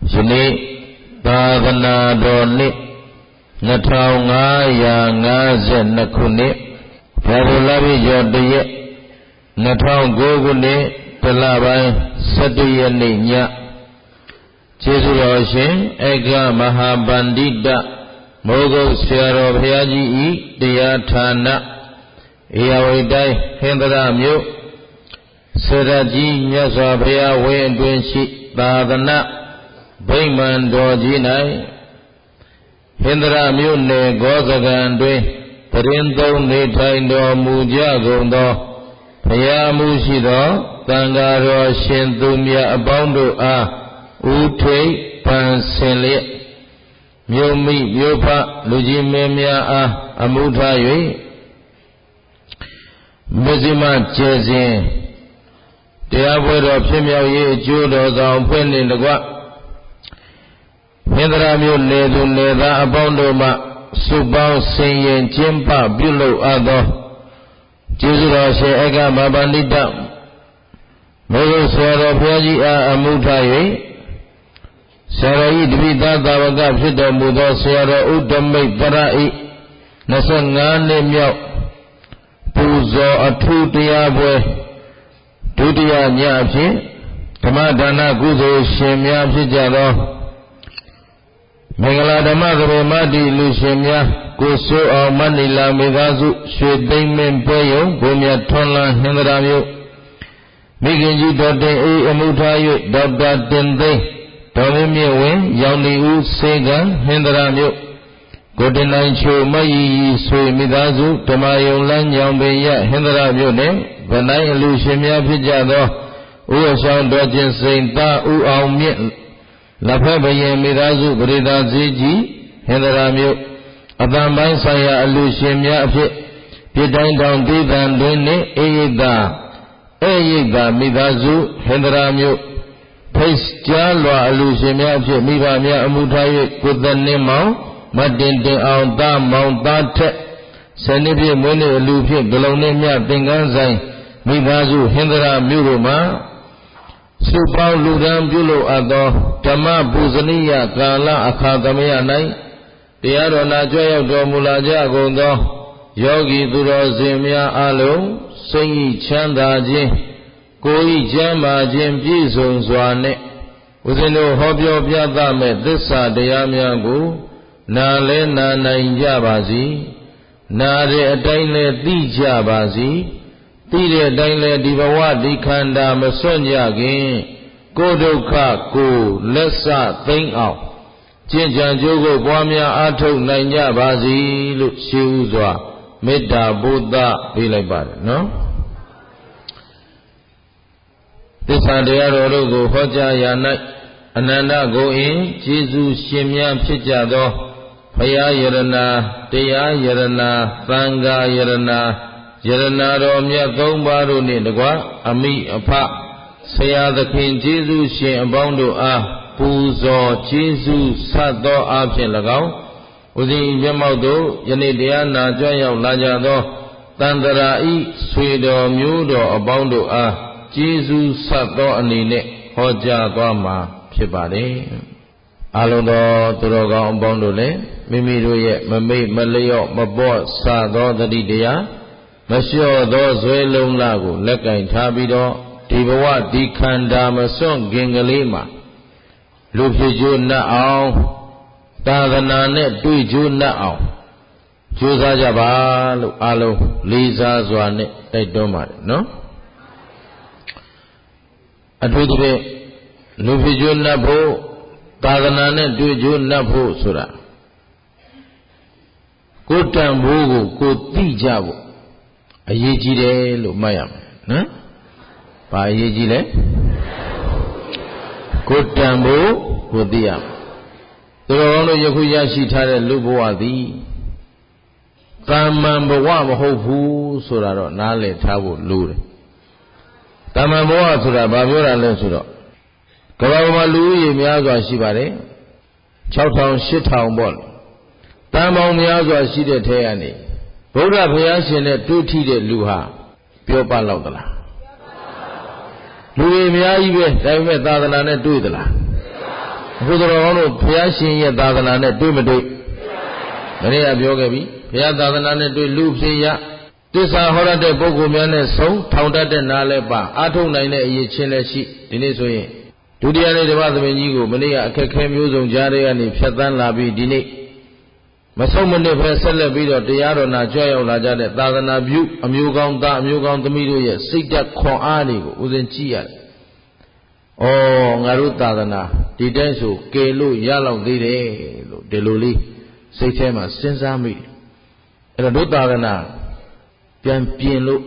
ယနေ့သာသနာတော်နှစ်2552ခုနှစ်ဖေဖော်ဝါရီလတရက်2009ခုနှစ်တလပိုင်း17ရက်နေ့ညကျေးဇူးတော်ရှင်ဧကမဟာဗန္ဓိတမိုးကုတ်ဆရာတော်ဘုရားကြီးဤတရားဌာနဧရာဝတီတိုင်းဟင်္သာရမြို့စေရကြီးမြတ်စွာဘုရားဝင်းအတွင်းရှိသာသနာဗိမာန်တော်ကြီး၌ဟင်္သာရမြို့နယ်ဂောဇကံတွင်တရင်သုံးနေထိုင်တော်မူကြကုန်သောဘုရားမှုရှိသောသံဃာတော်ရှင်သူမြတ်အပေါင်းတို့အားဥထိပ်ပန်ဆင်လျက်မြို့မိမြို့ဖလူကြီးမင်းများအားအမှုထား၍မဇ္ဈိမကျဲစဉ်တရားပွဲတော်ဖြစ်မြောက်ရေးအကျိုးတော်ဆောင်ဖွင့်နေတကွဟင်္သာရမြို့နယ်သူနယ်သားအပေါင်းတို့မှစုပေါင်းဆင်ရင်ကျင်းပပြုလုပ်အပ်သောကျေးဇူးတော်ရှင်ဧကမဟာဗန္ဓိတမိုးကုတ်ဆရာတော်ဘုရားကြီးအားအမှုထား၍ဆရာတော်ဤတပိသသာဝကဖြစ်တော်မူသောဆရာတော်ဥဒ္ဓမိတ်ပရဤ25နှစ်မြောက်ပူဇော်အထူးတရားပွဲဒုတိယညအဖြစ်ဓမ္မဒါနကုသိုလ်ရှင်များဖြစ်ကြသောမင်္ဂလာဓမ္မသဘေမတိလူရှင်များကိုစိုးအောင်မဏိလာမေသာစုရွှေသိမ့်မင်းပွဲယုံဘုံမြတ်ထွန်းလန်းဟင်္သာရမြို့မိခင်ကြီးတော်တင်အေးအမှုထား၍ဒေါက်တာတင်သိန်းဒေါ်မင်းမြင့်ဝင်းရောင်နေဦးစေကံဟင်္သာရမြို့ကိုတင်နိုင်ချိုမယီဆွေမိသားစုဓမ္မယုံလန်းညောင်ပင်ရဟင်္သာရမြို့နှင့်ဗနိုင်အလူရှင်များဖြစ်ကြသောဥရဆောင်တော်ကျင်စိန်သားဥအောင်မြင့်လက်ဖက်ဘယင်မိသားစုပရိသာစည်းကြီးဟင်္သာရမြို့အတန်ပိုင်းဆိုင်ရာအလူရှင်များအဖြစ်ပြည်တိုင်းတောင်ဒေသံတွင်နှင့်အေရိတာမိသားစုဟင်္သာရမြို့ဖိတ်ကြားလွာအလူရှင်များအဖြစ်မိဘများအမှုထား၍ကိုသနှင်းမောင်မတင်တင်အောင်သားမောင်သားထက်ဆယ်နှစ်ပြည့်မွေးနေ့အလူဖြင့်ဂလုံးနှင့်မြသင်္ကန်းဆိုင်မိသားစုဟင်္သာရမြို့တို့မှာစုပေါင်းလူဒန်းပြုလုပ်အပ်သောဓမ္မပူဇနိယကာလအခါသမယ၌တရားတော်နာကြွရောက်တော်မူလာကြကုန်သောယောဂီသူတော်စင်များအလုံးစိတ်ဤချမ်းသာခြင်းကိုယ်ဤကျမ်းမာခြင်းပြည့်စုံစွာနှင့်ဦးဇင်းတို့ဟောပြောပြသမဲ့သစ္စာတရားများကိုနာလဲနာနိုင်ကြပါစေနာတဲ့အတိုင်းလဲသိကြပါစေသိတဲ့အတိုင်းလဲဒီဘဝဒီခန္ဓာမစွန့်ကြခင်ကိုယ်ဒုက္ခကိုလက်စသိမ့်အောင်ကျင့်ကြံကြိုးကိုပွားများအားထုတ်နိုင်ကြပါစေလို့ရှိဥစွာမေတ္တာဘုဒ္ဓပေးလိုက်ပါတယ်နော်သစ္စာတရားတော်တို့ကိုဟောကြားရာ၌အနန္တကိုအင်းကျေးဇူးရှင်များဖြစ်ကြသောဘုရားယရနာတရားယရနာသံဃာယရနာယရနာတော်မြတ်သုံးပါးတို့နှင့်တကွအမိအဖဆရာသခင်ကျေးဇူးရှင်အပေါင်းတို့အားပူဇော်ကျေးဇူးဆပ်သောအားဖြင့်၎င်းဦးဇင်းမျက်မှောက်သို့ယနေ့တရားနာကြွရောက်လာကြသောတန်တရာဤဆွေတော်မျိုးတော်အပေါင်းတို့အားကျေးဇူးဆပ်သောအနေနဲ့ဟောကြားသွားမှာဖြစ်ပါတယ်အလုံးသောသူတော်ကောင်းအပေါင်းတို့လည်းမိမိတို့ရဲ့မမိတ်မလျော့မပေါ့ဆသောတတိတရားမလျှော့သောဇွဲလုံးလာကိုလက်ကင်ထားပြီးတော့ဒီဘဝဒီခန္ဓာမစွန့်ခင်ကလေးမှာလူဖြစ်ကျိုးနှက်အောင်သာသနာနဲ့တွေ့ကျိုးနှက်အောင်ကြိုးစားကြပါလို့အားလုံးလေးစားစွာနဲ့တိုက်တွန်းပါတယ်နော်အထူးသဖြင့်လူဖြစ်ကျိုးနှက်ဖို့သာသနာနဲ့တွေ့ကျိုးနှက်ဖို့ဆိုတာကိုယ်တန်ဖိုးကိုကိုသိကြဖို့အရေးကြီးတယ်လို့မှတ်ရမယ်နော်။ဘာအရေးကြီးလဲကိုယ်တန်ဖိုးကိုသိရမယ်။သူတော်ကောင်းတို့ယခုရရှိထားတဲ့လူဘဝသည်ကာမန်ဘဝမဟုတ်ဘူးဆိုတာတော့နားလည်ထားဖို့လိုတယ်။ကာမန်ဘဝဆိုတာဘာပြောတာလဲဆိုတော့ကမ္ဘာပေါ်မှာလူဦးရေများစွာရှိပါတယ်6000 8000ပေါ့တန်ပေါင်းများစွာရှိတဲ့ထဲကနေဗုဒ္ဓဘုရားရှင်နဲ့တွေ့ထိတဲ့လူဟာပြောပလောက်သလားလူတွေအများကြီးပဲဒါပေမဲ့သာသနာနဲ့တွေ့သလားအခုတော်ကောင်းတို့ဘုရားရှင်ရဲ့သာသနာနဲ့တွေ့မတွေ့မနေ့ကပြောခဲ့ပြီဘုရားသာသနာနဲ့တွေ့လူဖြစ်ရသစ္စာဟောရတဲ့ပုဂ္ဂိုလ်များနဲ့ဆုံးထောင်တတ်တဲ့နားလည်းပါအားထုတ်နိုင်တဲ့အရေးချင်းလည်းရှိဒီနေ့ဆိုရင်ဒုတိယနေ့ဓမ္မသမင်ကြီးကိုမနေ့ကအခက်ခဲမျိုးစုံကြားတဲ့ကနေဖြတ်သန်းလာပြီးဒီနေ့မဆုံးမနစ်ပဲဆက်လက်ပြီးတော့တရားတော်နာကြွရောက်လာကြတဲ့သာသနာပြုအမျိုးကောင်းသားအမျိုးကောင်းသမီးတို့ရဲ့စိတ်ဓာတ်ခွန်အားတွေကိုဦးဇင်းကြည့်ရတယ်။ဩငါတို့သာသနာဒီတိုင်းဆိုကယ်လို့ရလောက်သေးတယ်လို့ဒီလိုလေးစိတ်ထဲမှာစဉ်းစားမိတယ်။အဲ့တော့တို့သာသနာပြန်ပြင်လို့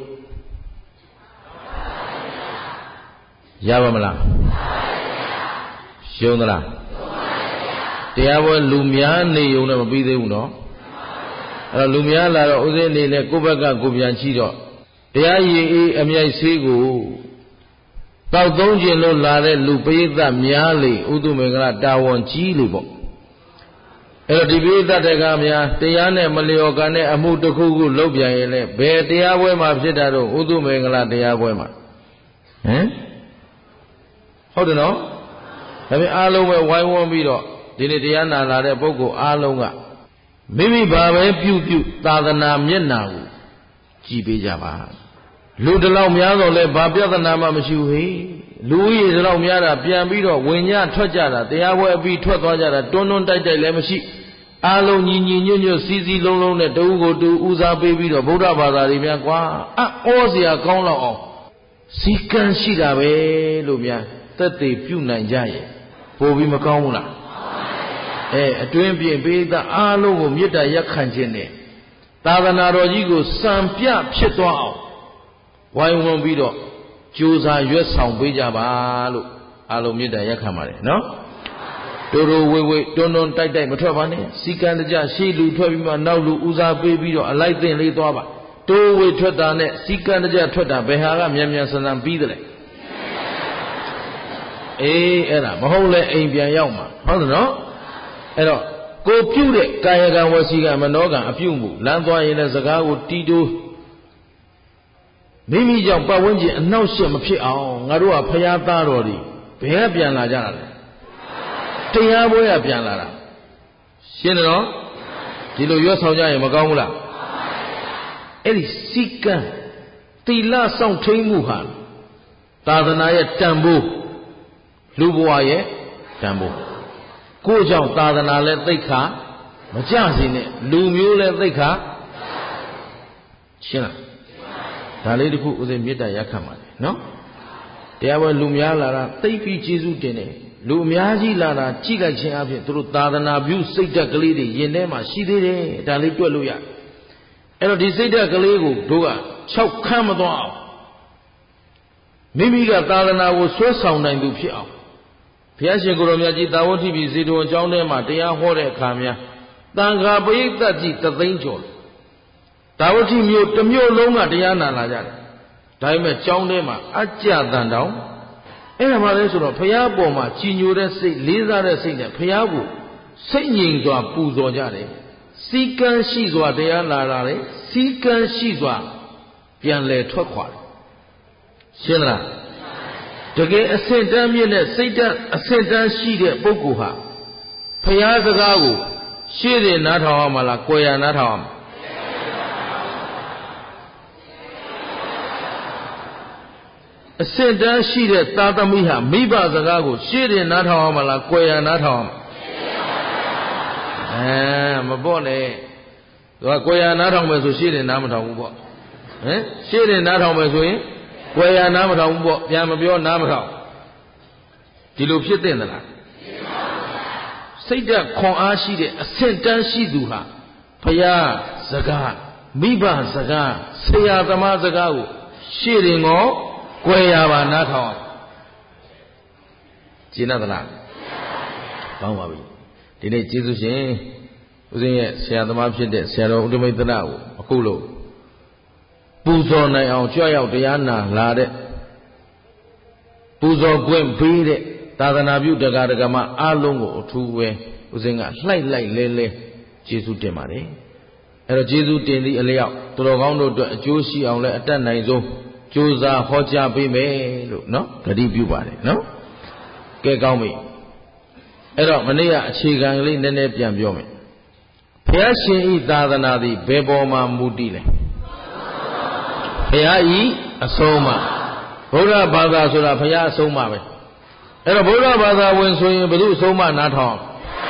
ရပါမလား။ရှုံးသလားတရားပွဲလူများနေုံနဲ့မပြီးသေးဘူးနော်အဲ့တော့လူများလာတော့ဥစဉ်အနေနဲ့ကိုယ့်ဘက်ကကိုပြန်ကြည့်တော့တရားရည်အေးအမြိုက်ဆေးကိုတောက်သုံးခြင်းလို့လာတဲ့လူပရိသတ်များလေဥဒုမင်္ဂလာတာဝန်ကြီးလေပေါ့အဲ့တော့ဒီပရိသတ်တွေကများတရားနဲ့မလျော်ကန်တဲ့အမှုတစ်ခုခုလုပ်ပြန်ရင်လည်းဘယ်တရားပွဲမှာဖြစ်တာတော့ဥဒုမင်္ဂလာတရားပွဲမှာဟမ်ဟုတ်တယ်နော်ဒါပေမဲ့အားလုံးပဲဝိုင်းဝန်းပြီးတော့ဒီနေ့တရားနာလာတဲ့ပုဂ္ဂိုလ်အားလုံးကမိမိဘာပဲပြုသာသနာမျက်နာကိုကြည်ပေးကြပါလူတလောက်များတော့လဲဘာပြဿနာမှမရှိဘူးဟေ့လူကြီးတလောက်များတာပြန်ပြီးတော့ဝင်ညထွက်ကြတာတရားပွဲအပြီးထွက်သွားကြတာတွန်းတွန်းတိုက်တိုက်လည်းမရှိအားလုံးညီညီညွတ်ညွတ်စီစီလုံးလုံးနဲ့တူကိုတူဦးစားပေးပြီးတော့ဗုဒ္ဓဘာသာတွေများကွာအောစရာကောင်းတော့အောင်စီကံရှိတာပဲလို့များသက်သေပြုနိုင်ကြရဲ့ပို့ပြီးမကောင်းဘူးလားအတွင်းပြင်ပိဋကအားလုံးကိုမေတ္တာရက်ခံခြင်းနဲ့သာသနာတော်ကြီးကိုစံပြဖြစ်သွားအောင်ဝိုင်းဝန်းပြီးတော့ကြိုးစားရွက်ဆောင်ပေးကြပါလို့အားလုံးမေတ္တာရက်ခံပါတယ်နော်တိုးတိုးဝေးဝေးတွန်းတွန်းတိုက်တိုက်မထွက်ပါနဲ့စီကံတကြရှေ့လူထွက်ပြီးမှနောက်လူဦးစားပေးပြီးတော့အလိုက်သိမ့်လေးသွားပါတိုးဝေးထွက်တာနဲ့စီကံတကြထွက်တာဘယ်ဟာကမြန်မြန်ဆန်ဆန်ပြီးတယ်လဲအေးအဲ့ဒါမဟုတ်လဲအိမ်ပြန်ရောက်မှာဟုတ်တယ်နော်အဲ့တော့ကိုပြုတဲ့ကာယကံဝစီကံမနောကံအပြုမှုလမ်းသွားရင်လည်းစကားကိုတီးတိုးမိမိကြောင့်ပတ်ဝန်းကျင်အနှောက်အယှက်မဖြစ်အောင်ငါတို့ကဖရာသားတော်ဒီဘယ်ကပြန်လာကြတာလဲတရားပွဲကပြန်လာတာရှင်းတယ်နော်ဒီလိုရွတ်ဆောင်ကြရင်မကောင်းဘူးလားအဲ့ဒီစိကံသီလစောင့်ထိန်မှုဟာသာသနာရဲ့တန်ဖိုးလူဘဝရဲ့တန်ဖိုးကိုကြောင့်သာသနာလည်းသိက္ခာမကြစေနဲ့လူမျိုးလည်းသိက္ခာရှင်းလားဒါလေးတခုဥစဉ်မေတ္တာရက်ခံပါတယ်နော်တရားပွဲလူများလာတာသိပြီးကျေးဇူးတင်တယ်လူအများကြီးလာတာကြည့်လိုက်ခြင်းအပြင်သူတို့သာသနာပြုစိတ်ဓာတ်ကလေးတွေရင်ထဲမှာရှိသေးတယ်ဒါလေးတွက်လို့ရအဲ့တော့ဒီစိတ်ဓာတ်ကလေးကိုတို့က6ခမ်းမသွားအောင်မိမိကသာသနာကိုဆွဲဆောင်နိုင်သူဖြစ်အောင်ဘုရားရှင်ကိုယ်တော်မြတ်ကြီးတာဝတိပြည်ဇေတဝန်ကျောင်းထဲမှာတရားဟောတဲ့အခါများတန်ခါပရိသတ်ကြီး3သိန်းကျော်တာဝတိမြို့တစ်မြို့လုံးကတရားနာလာကြတယ်ဒါပေမဲ့ကျောင်းထဲမှာအကြတန်တောင်အဲ့ဒါမှလဲဆိုတော့ဘုရားပေါ်မှာကြည်ညိုတဲ့စိတ်လေးစားတဲ့စိတ်နဲ့ဘုရားကိုစိတ်ငြိမ်စွာပူဇော်ကြတယ်စီကံရှိစွာတရားနာလာတယ်စီကံရှိစွာပြန်လဲထွက်ခွာတယ်ရှင်းလားတကယ်အစင်တန်းမြင့်တဲ့စိတ်ဓာတ်အစင်တန်းရှိတဲ့ပုဂ္ဂိုလ်ဟာဘုရားစကားကိုရှေ့တယ်နားထောင်အောင်မလားကိုယ်ရနားထောင်အောင်အစင်တန်းရှိတဲ့သာသမီဟာမိဘစကားကိုရှေ့တယ်နားထောင်အောင်မလားကိုယ်ရနားထောင်အောင်မပေါ့နဲ့သူကကိုယ်ရနားထောင်မယ်ဆိုရှေ့တယ်နားမထောင်ဘူးပေါ့ဟမ်ရှေ့တယ်နားထောင်မယ်ဆိုရင်ကိုယ်ရနားမထောင်ဘူးပေါ့ပြန်မပြောနားမထောင်ဒီလိုဖြစ်တဲ့သလားစိတ်ဓာတ်ခွန်အားရှိတဲ့အဆင့်တန်းရှိသူဟာဘုရားစကားမိဘစကားဆရာသမားစကားကိုရှေ့ရင်ကိုကိုယ်ရပါနားထောင်ကျင့်သလားကောင်းပါပြီဒီနေ့ကျေးဇူးရှင်ဦးဇင်းရဲ့ဆရာသမားဖြစ်တဲ့ဆရာတော်ဥဒ္ဓမိတ်သရကိုအခုလို့ပူဇော်နိုင်အောင်ကြွရောက်တရားနာလာတဲ့ပူဇော်ခွင့်ပေးတဲ့သာသနာပြုတရားဓမ္မအားလုံးကိုအထူးပဲဦးဇင်းကလှိုက်လိုက်လဲကျေးဇူးတင်ပါတယ်အဲ့တော့ကျေးဇူးတင်သည့်အလျောက်တော်ကောင်းတို့အတွက်အကျိုးရှိအောင်လဲအတတ်နိုင်ဆုံးကြိုးစားဟောကြားပေးမယ်လို့နော်ဂတိပြုပါတယ်နော်ကဲကောင်းပြီအဲ့တော့မနေ့ကအခြေခံကလေးနည်းနည်းပြန်ပြောမယ်ဘုရားရှင်ဤသာသနာသည်ဘယ်ပေါ်မှာမူတည်လဲဘုရားဤအဆုံးအမဗုဒ္ဓဘာသာဆိုတာဘုရားအဆုံးအမပဲအဲ့တော့ဗုဒ္ဓဘာသာဝင်ဆိုရင်ဘယ်သူအဆုံးအမနားထောင်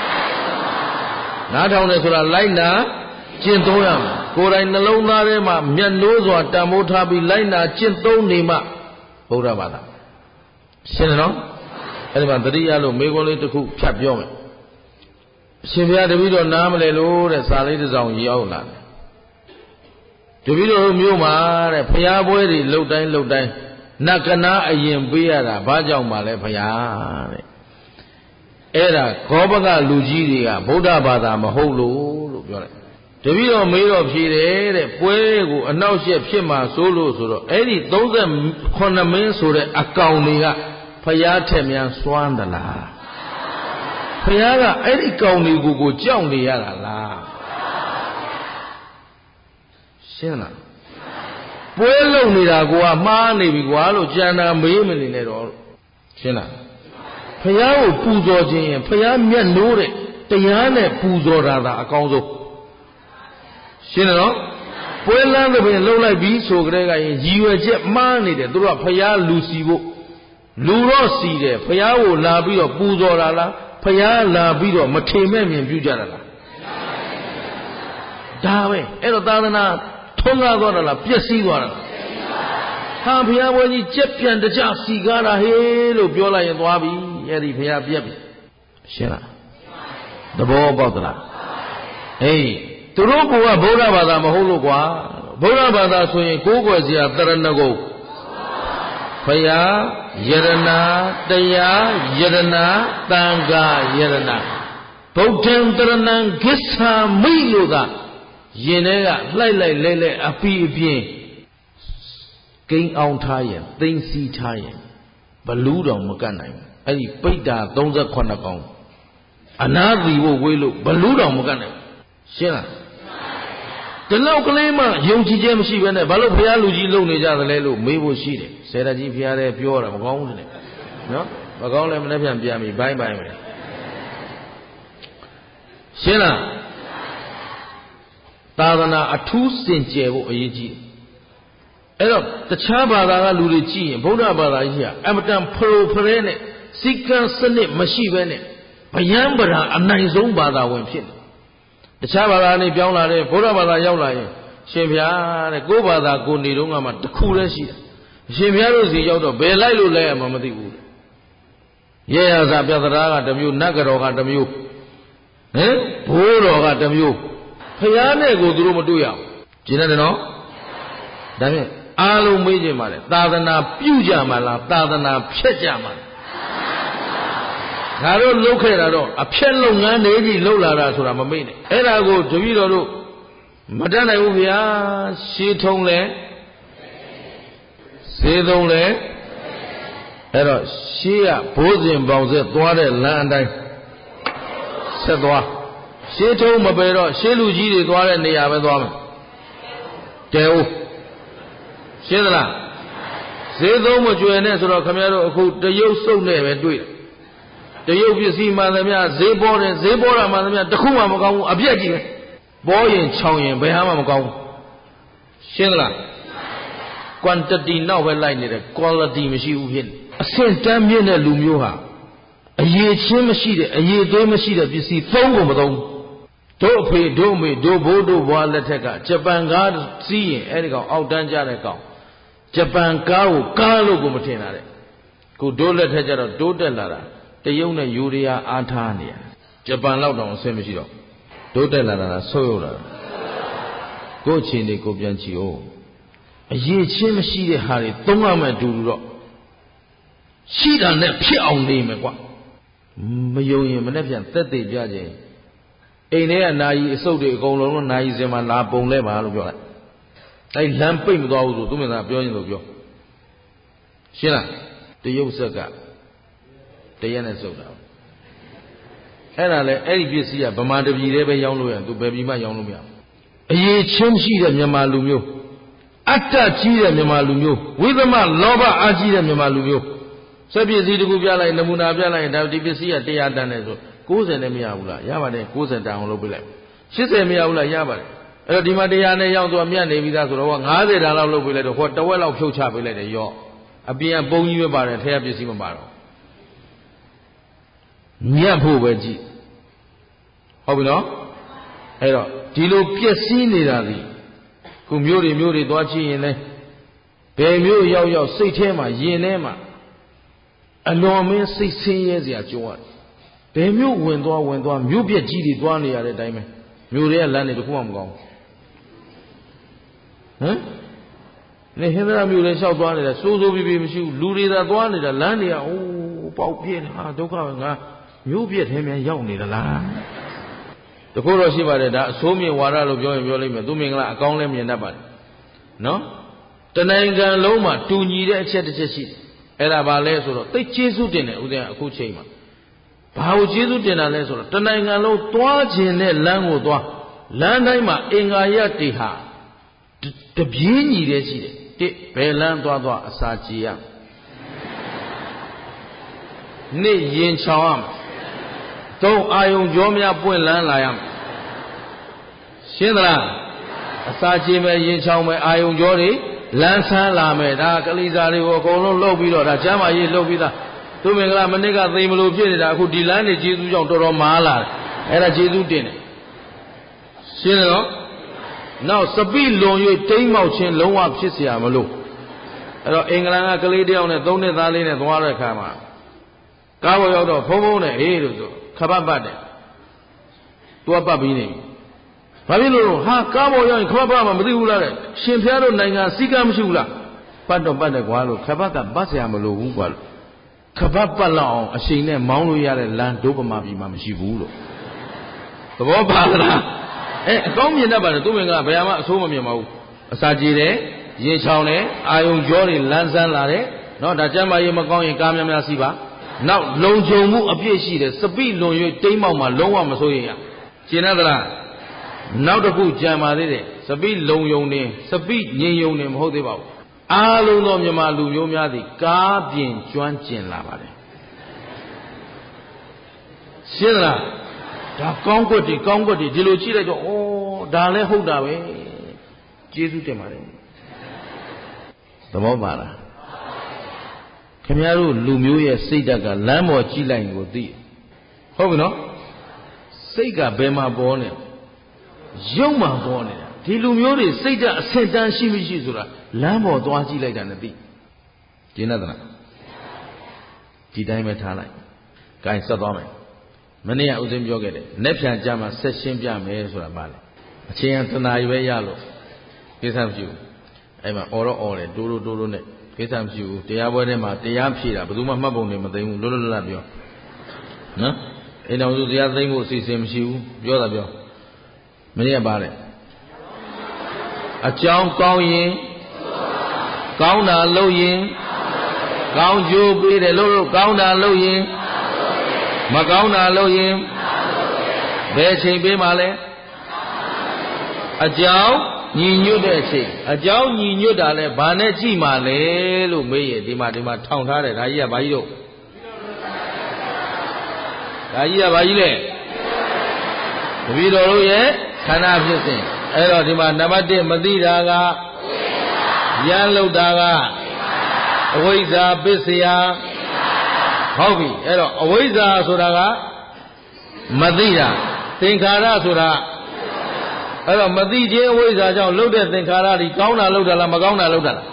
တယ်ဆိုတာလိုက်နာကျင့်သုံးရမယ်ကိုယ်တိုင်နှလုံးသားထဲမှာမျက်နှိုးစွာတန်ဖိုးထားပြီးလိုက်နာကျင့်သုံးနေမှဗုဒ္ဓဘာသာရှင်းတယ်နော်အဲ့ဒီမှာတတိယလို့မေခွန်းလေးတစ်ခုဖြတ်ပြောမယ်အရှင်ဘုရားတပည့်တော်နားမလဲလို့တဲ့စာလေးတစ်စောင်ရောက်လာတယ်တပည့်တော်မျိုးမှာတဲ့ဘုရားပွဲတွေလှုပ်တိုင်းနတ်ကနာအရင်ပေးရတာဘာကြောင့်ပါလဲဘုရားတဲ့အဲ့ဒါခောပကလူကြီးတွေကဗုဒ္ဓဘာသာမဟုတ်လို့ပြောတယ်တပည့်တော်မေးတော့ဖြေတယ်တဲ့ပွဲကိုအနှောက်အယှက်ဖြစ်မှာဆိုလို့ဆိုတော့အဲ့ဒီ38မင်းဆိုတဲ့အကောင်တွေကဘုရားထက်များစွမ်းသလားဘုရားကအဲ့ဒီကောင်တွေကိုကြောက်နေရတာလားရှင်းလားပွဲလုံနေတာကမှားနေပြီကွာလို့ကြံတာမေးမနေနဲ့တော့ရှင်းလားဘုရားကိုပူဇော်ခြင်းရင်ဘုရားမျက်နှိုးတဲ့တရားနဲ့ပူဇော်တာသာအကောင်းဆုံးရှင်းတယ်နော်ပွဲလမ်းသဖြင့်လှုပ်လိုက်ပြီးဆိုကြတဲ့ကရင်ရည်ရွယ်ချက်မှားနေတယ်သူတို့ကဘုရားလူစီဖို့လူတော့စီတယ်ဘုရားကိုလာပြီးတော့ပူဇော်တာလားဘုရားလာပြီးတော့မထေမဲ့မြင်ပြုကြတာလားဒါပဲအဲ့တော့သာသနာထုံးကားသွားတာလားပျက်စီးသွားတာဟာဘုရားဘွယ်ကြီးကြက်ပြန်တကြစီကားတာဟေးလို့ပြောလိုက်ရင်သွားပြီအဲ့ဒီဘုရားပြက်ပြီရှင်းလားသဘောပေါက်သလားဟေးသူတို့ကဗုဒ္ဓဘာသာမဟုတ်လို့ကွာဗုဒ္ဓဘာသာဆိုရင်ကိုးကွယ်စရာတရဏဂုံဘုရားယရဏတရားယရဏသံဃာယရဏဗုဒ္ဓံတရဏံဂစ္ဆာမိလို့ကယင်ထဲကလှိုက်လဲအပီအပြင်းကိန်းအောင်ထားရင်သိမ့်စီထားရင်ဘလူးတော်မကတ်နိုင်ဘူးအဲ့ဒီပိဋ္ဌာ38ကောင်အနာသီဖို့ဝေးလို့ဘလူးတော်မကတ်နိုင်ရှင်းလားဒီလောက်ကလေးမှယုံကြည်ခြင်းမရှိဘဲနဲ့ဘာလို့ဘုရားလူကြီးလုံနေကြသလဲလို့မေးဖို့ရှိတယ်ဆရာကြီးဘုရားလည်းပြောတာမကောင်းဘူးတဲ့နော်မကောင်းလည်းမနေ့ပြန်ပြန်ပြီဘိုင်းပဲရှင်းလားသာသနာအထူးစင်ကြယ်ဖို့အရေးကြီးတယ်အဲ့တော့တခြားဘာသာကလူတွေကြည့်ရင်ဗုဒ္ဓဘာသာကြီးကအမတန်ဖရိုဖရဲနဲ့စိတ်ကန်းစနစ်မရှိဘဲနဲ့ဗျံပရာအနိုင်ဆုံးဘာသာဝင်ဖြစ်တယ်တခြားဘာသာနဲ့ပြောင်းလာတဲ့ဗုဒ္ဓဘာသာရောက်လာရင်ရှင်ဘုရားတဲ့ကိုယ်ဘာသာကိုနေတော့မှတခုတည်းရှိတယ်ရှင်ဘုရားတို့စီရောက်တော့ဘယ်လိုက်လို့လဲမှမသိဘူးရေရစာပြသရာကတစ်မျိုးနတ်ကတော်ကတစ်မျိုးဟင်ဘိုးတော်ကတစ်မျိုးဘုရားနဲ့ကိုသူတို့မတွေ့ရဘူးကျင်တယ်နော်ဒါဖြင့်အားလုံးမေးကြပါလေသာသနာပြုကြမှာလားသာသနာဖျက်ကြမှာလားငါတို့လုပ်ခဲ့တာတော့အဖျက်လုပ်ငန်းတွေကြီးလုပ်လာတာဆိုတာမမေ့နဲ့အဲ့ဒါကိုတပည့်တော်တို့မတတ်နိုင်ဘူးဗျာရှေးထုံးလဲဈေးသုံးလဲအဲ့တော့ရှေးကဘိုးစဉ်ပေါင်ဆက်သွားတဲ့လမ်းအတိုင်းဆက်သွားရှေးထုံးမပယ်တော့ရှေးလူကြီးတွေသွားတဲ့နေရာပဲသွားမယ်တဲဦးရှင်းသလားဈေးသုံးမကျွယ်နဲ့ဆိုတော့ခင်ဗျားတို့အခုတရုတ်စုပ်နဲ့ပဲတွေ့တယ်တရုတ်ပစ္စည်းမှန်သမျှဈေးပေါ်တယ်ဈေးပေါ်တာမှန်သမျှတစ်ခုမှမကောင်းဘူးအပြက်ကြီးပဲပေါ်ရင်ချောင်ရင်ဘယ်ဟာမှမကောင်းဘူးရှင်းသလား quantity နောက်ပဲလိုက်နေတယ် quality မရှိဘူးဖြစ်နေအဆင့်တန်းမြင့်တဲ့လူမျိုးဟာအရေးချင်းမရှိတဲ့အရေးသွေးမရှိတဲ့ပစ္စည်းသုံးကုန်မသုံးတို့အဖေတို့အမေတို့ဘိုးတို့ဘွားလက်ထက်ကဂျပန်ကားစီးရင်အဲ့ဒီကောင်အောက်တန်းကြတဲ့ကောင်ဂျပန်ကားကိုကားလို့ကိုမထင်တာတဲ့ခုတို့လက်ထက်ကျတော့တိုးတက်လာတာတရုတ်နဲ့ယူရီးယားအားထားနေရဂျပန်လောက်တောင်အဆင်မရှိတော့တိုးတက်လာတာဆုတ်ယုတ်လာတာကိုယ့်အချင်းတွေကိုပြန်ကြည့်ဦးအရေးချင်းမရှိတဲ့ဟာတွေသုံးရမယ်တူတူတော့ရှိတာနဲ့ဖြစ်အောင်နေမယ်ကွာမယုံရင်မနဲ့ပြန်သက်သေပြခြင်းအိမ်ထဲကနာယီအစုပ်တွေအကုန်လုံးတော့နာယီစင်မှာလာပုံလဲပါလို့ပြောလိုက်အဲ့လမ်းပိတ်မသွားဘူးဆိုသူမင်းသားပြောရင်လို့ပြောရှင်းလားတရုတ်ဆက်ကတရက်နဲ့စုပ်တာအဲ့ဒါလဲအဲ့ဒီပစ္စည်းကဗမာတပြည်တည်းပဲရောင်းလို့ရသူဘယ်ပြည်မှရောင်းလို့မရဘူးအရေးချင်းရှိတဲ့မြန်မာလူမျိုးအတ္တကြီးတဲ့မြန်မာလူမျိုးဝိသမလောဘအားကြီးတဲ့မြန်မာလူမျိုးစက်ပစ္စည်းတခုပြလိုက်နမူနာပြလိုက်ဒါဒီပစ္စည်းက100တန်တယ်ဆို 90နဲ့မရဘူးလားရပါတယ်90တန်အောင်လုပ်ပေးလိုက်80မရဘူးလားရပါတယ်အဲ့တော့ဒီမှာ100နဲ့ရောက်သွားမြတ်နေပြီသားဆိုတော့90တန်လောက်လုပ်ပေးလိုက်တော့ဟောတဝက်လောက်ဖြုတ်ချပေးလိုက်တယ်ရော့အပြင်ပုံကြီးပဲပါတယ်ထဲကပစ္စည်းမပါတော့မြတ်ဖို့ပဲကြည့်ဟုတ်ပြီနော်အဲ့တော့ဒီလိုပျက်စီးနေတာဒီခုမျိုးတွေသွားကြည့်ရင်လဲဘယ်မျိုးရောက်စိတ်ထဲမှာယင်ထဲမှာအလွန်မင်းစိတ်ဆင်းရဲစရာကြုံရတယ်ဘယ်မျိုးဝင်သွားမျိုးပြက်ကြီးတွေသွားနေရတဲ့အတိုင်းပဲမျိုးတွေကလမ်းတွေတခုမှမကောင်းဟမ်နေဟင်္ဒရာမျိုးတွေလျှောက်သွားနေတာစိုးပြီးမရှိဘူးလူတွေသာသွားနေတာလမ်းတွေကအိုးပေါက်ပြင်းဟာဒုက္ခပဲငါမျိုးပြက်ထဲမှာရောက်နေသလားတခုတော့ရှိပါတယ်ဒါအဆိုးမြင်ဝါဒလို့ပြောရင်ပြောလိမ့်မယ်သူမင်္ဂလာအကောင်းလည်းမြင်တတ်ပါတယ်နော်တနိုင်ငံလုံးမှာတူညီတဲ့အချက်တစ်ချက်ရှိတယ်အဲ့ဒါဘာလဲဆိုတော့သိကျေးဇူးတင်တယ်ဦးဇင်းအခုချိန်မှာဘာကိုကျေးဇူးတင်တာလဲဆိုတော့တနိုင်ငံလုံးသွားခြင်းနဲ့လမ်းကိုသွားလမ်းတိုင်းမှာအင်္ဂါရတေဟာတပြေးညီတဲ့ရှိတယ်တစ်ဘယ်လမ်းသွားအစာကြည်ရနှစ်ရင်ချောင်ရမယ်သုံးအာယုံကြောများပွင့်လန်းလာရမယ်ရှင်းသလားအစာကြည်မယ်ရင်ချောင်မယ်အာယုံကြောတွေလန်းဆန်းလာမယ်ဒါကလိစာတွေကိုအကုန်လုံးလှုပ်ပြီးတော့ဒါကျမ်းမာရေးလှုပ်ပြီးသားသူမင်္ဂလာမနစ်ကသိမလို့ဖြစ်နေတာအခုဒီလမ်းနေကျေးဇူးကြောင့်တော်တော်မားလာတယ်အဲ့ဒါကျေးဇူးတင်တယ်ရှင်းတယ်နော်နောက်စပိလွန်၍တိမ့်မောက်ခြင်းလုံးဝဖြစ်เสียမလို့အဲ့တော့အင်္ဂလန်ကကလေးတယောက်နဲ့3နှစ်သားလေးနဲ့သွားတဲ့အခါမှာကားပေါ်ရောက်တော့ဖုံးနဲ့ဟေးလို့ဆိုခပတ်ပတ်တယ်သူကပတ်ပြီးနေပြီဘာဖြစ်လို့ဟာကားပေါ်ရောက်ရင်ခပတ်မှမသိဘူးလားတဲ့ရှင်ဖျားတို့နိုင်ငံစီကံမရှိဘူးလားပတ်တော့ပတ်တယ်ကွာလို့ခပတ်ကပတ်เสียမလို့ဘူးကွာလို့ခပတ်ပတ်လောက်အောင်အချိန်နဲ့မောင်းလို့ရတဲ့လမ်းဒုပမာပြည်မှာမရှိဘူးလို့သဘောပါလားအကောင်းမြင်တတ်ပါတယ်သူမင်္ဂလာဘယ်မှအဆိုးမမြင်ပါဘူးအစာကြည်တယ်ရင်ချောင်းတယ်အာယုံကြောတွေလန်းဆန်းလာတယ်နော်ဒါကျမ်းမာရေးမကောင်းရင်ကားများစီပါနောက်လုံခြုံမှုအပြည့်ရှိတယ်စပိလွန်၍တိမ့်မောက်မှာလုံးဝမစိုးရင်ရရှင်းသလားနောက်တစ်ခုကြံပါသေးတယ်စပိလုံယုံနေစပိငြိမ်ယုံနေမဟုတ်သေးပါဘူးအားလုံးသောမြန်မာလူမျိုးများသည်ကားပြင်ကျွမ်းကျင်လာပါတယ်ရှင်းလားဒါကောင်းကွက်တွေဒီလိုကြည့်လိုက်တော့ဩဒါလည်းဟုတ်တာပဲကျေးဇူးတင်ပါတယ်သဘောပါလားခင်ဗျားတို့လူမျိုးရဲ့စိတ်ဓာတ်ကလမ်းပေါ်ကြည့်လိုက်ကိုသိဟုတ်ပြီနော်စိတ်ကဘယ်မှာပေါ်နေရုပ်မှာပေါ်နေတာဒီလူမျိုးတွေစိတ်ဓာတ်အဆင့်တန်းရှိမရှိဆိုတာလမ်းပေါ်သွားကြည့်လိုက်တာနဲ့သိကျင်းတတ်သလားဒီတိုင်းပဲထားလိုက် gain ဆက်သွားမယ်မနေ့ကဥစဉ်ပြောခဲ့တယ်။လက်ဖြန်ကြမှာဆက်ရှင်းပြမယ်ဆိုတာပါလေ။အချင်းအတနာကြီးပဲရလို့ကိစ္စမရှိဘူး။အဲ့မှာအော်တော့အော်တယ်တိုးတိုးနဲ့ကိစ္စမရှိဘူး။တရားပွဲထဲမှာတရားဖြေတာဘယ်သူမှမှတ်ပုံနေမသိဘူးလွတ်လွတ်လပ်ပြော။နော်။အိမ်တော်စုတရားသိမ့်ဖို့အစီအစဉ်မရှိဘူးပြောတာပြော။မနေ့ကပါလေ။အကြောင်းကောင်းရင်ကောင်းတာလုပ်ရင်ကောင်းကျိုးပေးတယ်လို့ကောင်းတာလုပ်ရင်မကောင်းတာလုပ်ရင်ဘယ်ချိန်ပေးမှလဲအကြောင်းညီညွတ်တဲ့အချိန်အကြောင်းညီညွတ်တာလဲဘာနဲ့ကြည့်မှလဲလို့မေးရင်ဒီမှာထောင်ထားတယ်ဒါကြီးကဘာကြီးတော့ဒါကြီးကဘာကြီးလဲတပည့်တော်တို့ရဲ့ခန္ဓာဖြစ်စဉ်အဲ့တော့ဒီမှာနံပါတ်1မသိတာကရမ်းလုတာကအဝိဇ္ဇာပစ္စယဟုတ်ပြီအဲ့တော့အဝိဇ္ဇာဆိုတာကမသိတာသင်္ခါရဆိုတာအဲ့တော့မသိခြင်းအဝိဇ္ဇာကြောင့်လှုပ်တဲ့သင်္ခါရဒီကောင်းတာလှုပ်တာလားမကောင်းတာလှုပ်တာလား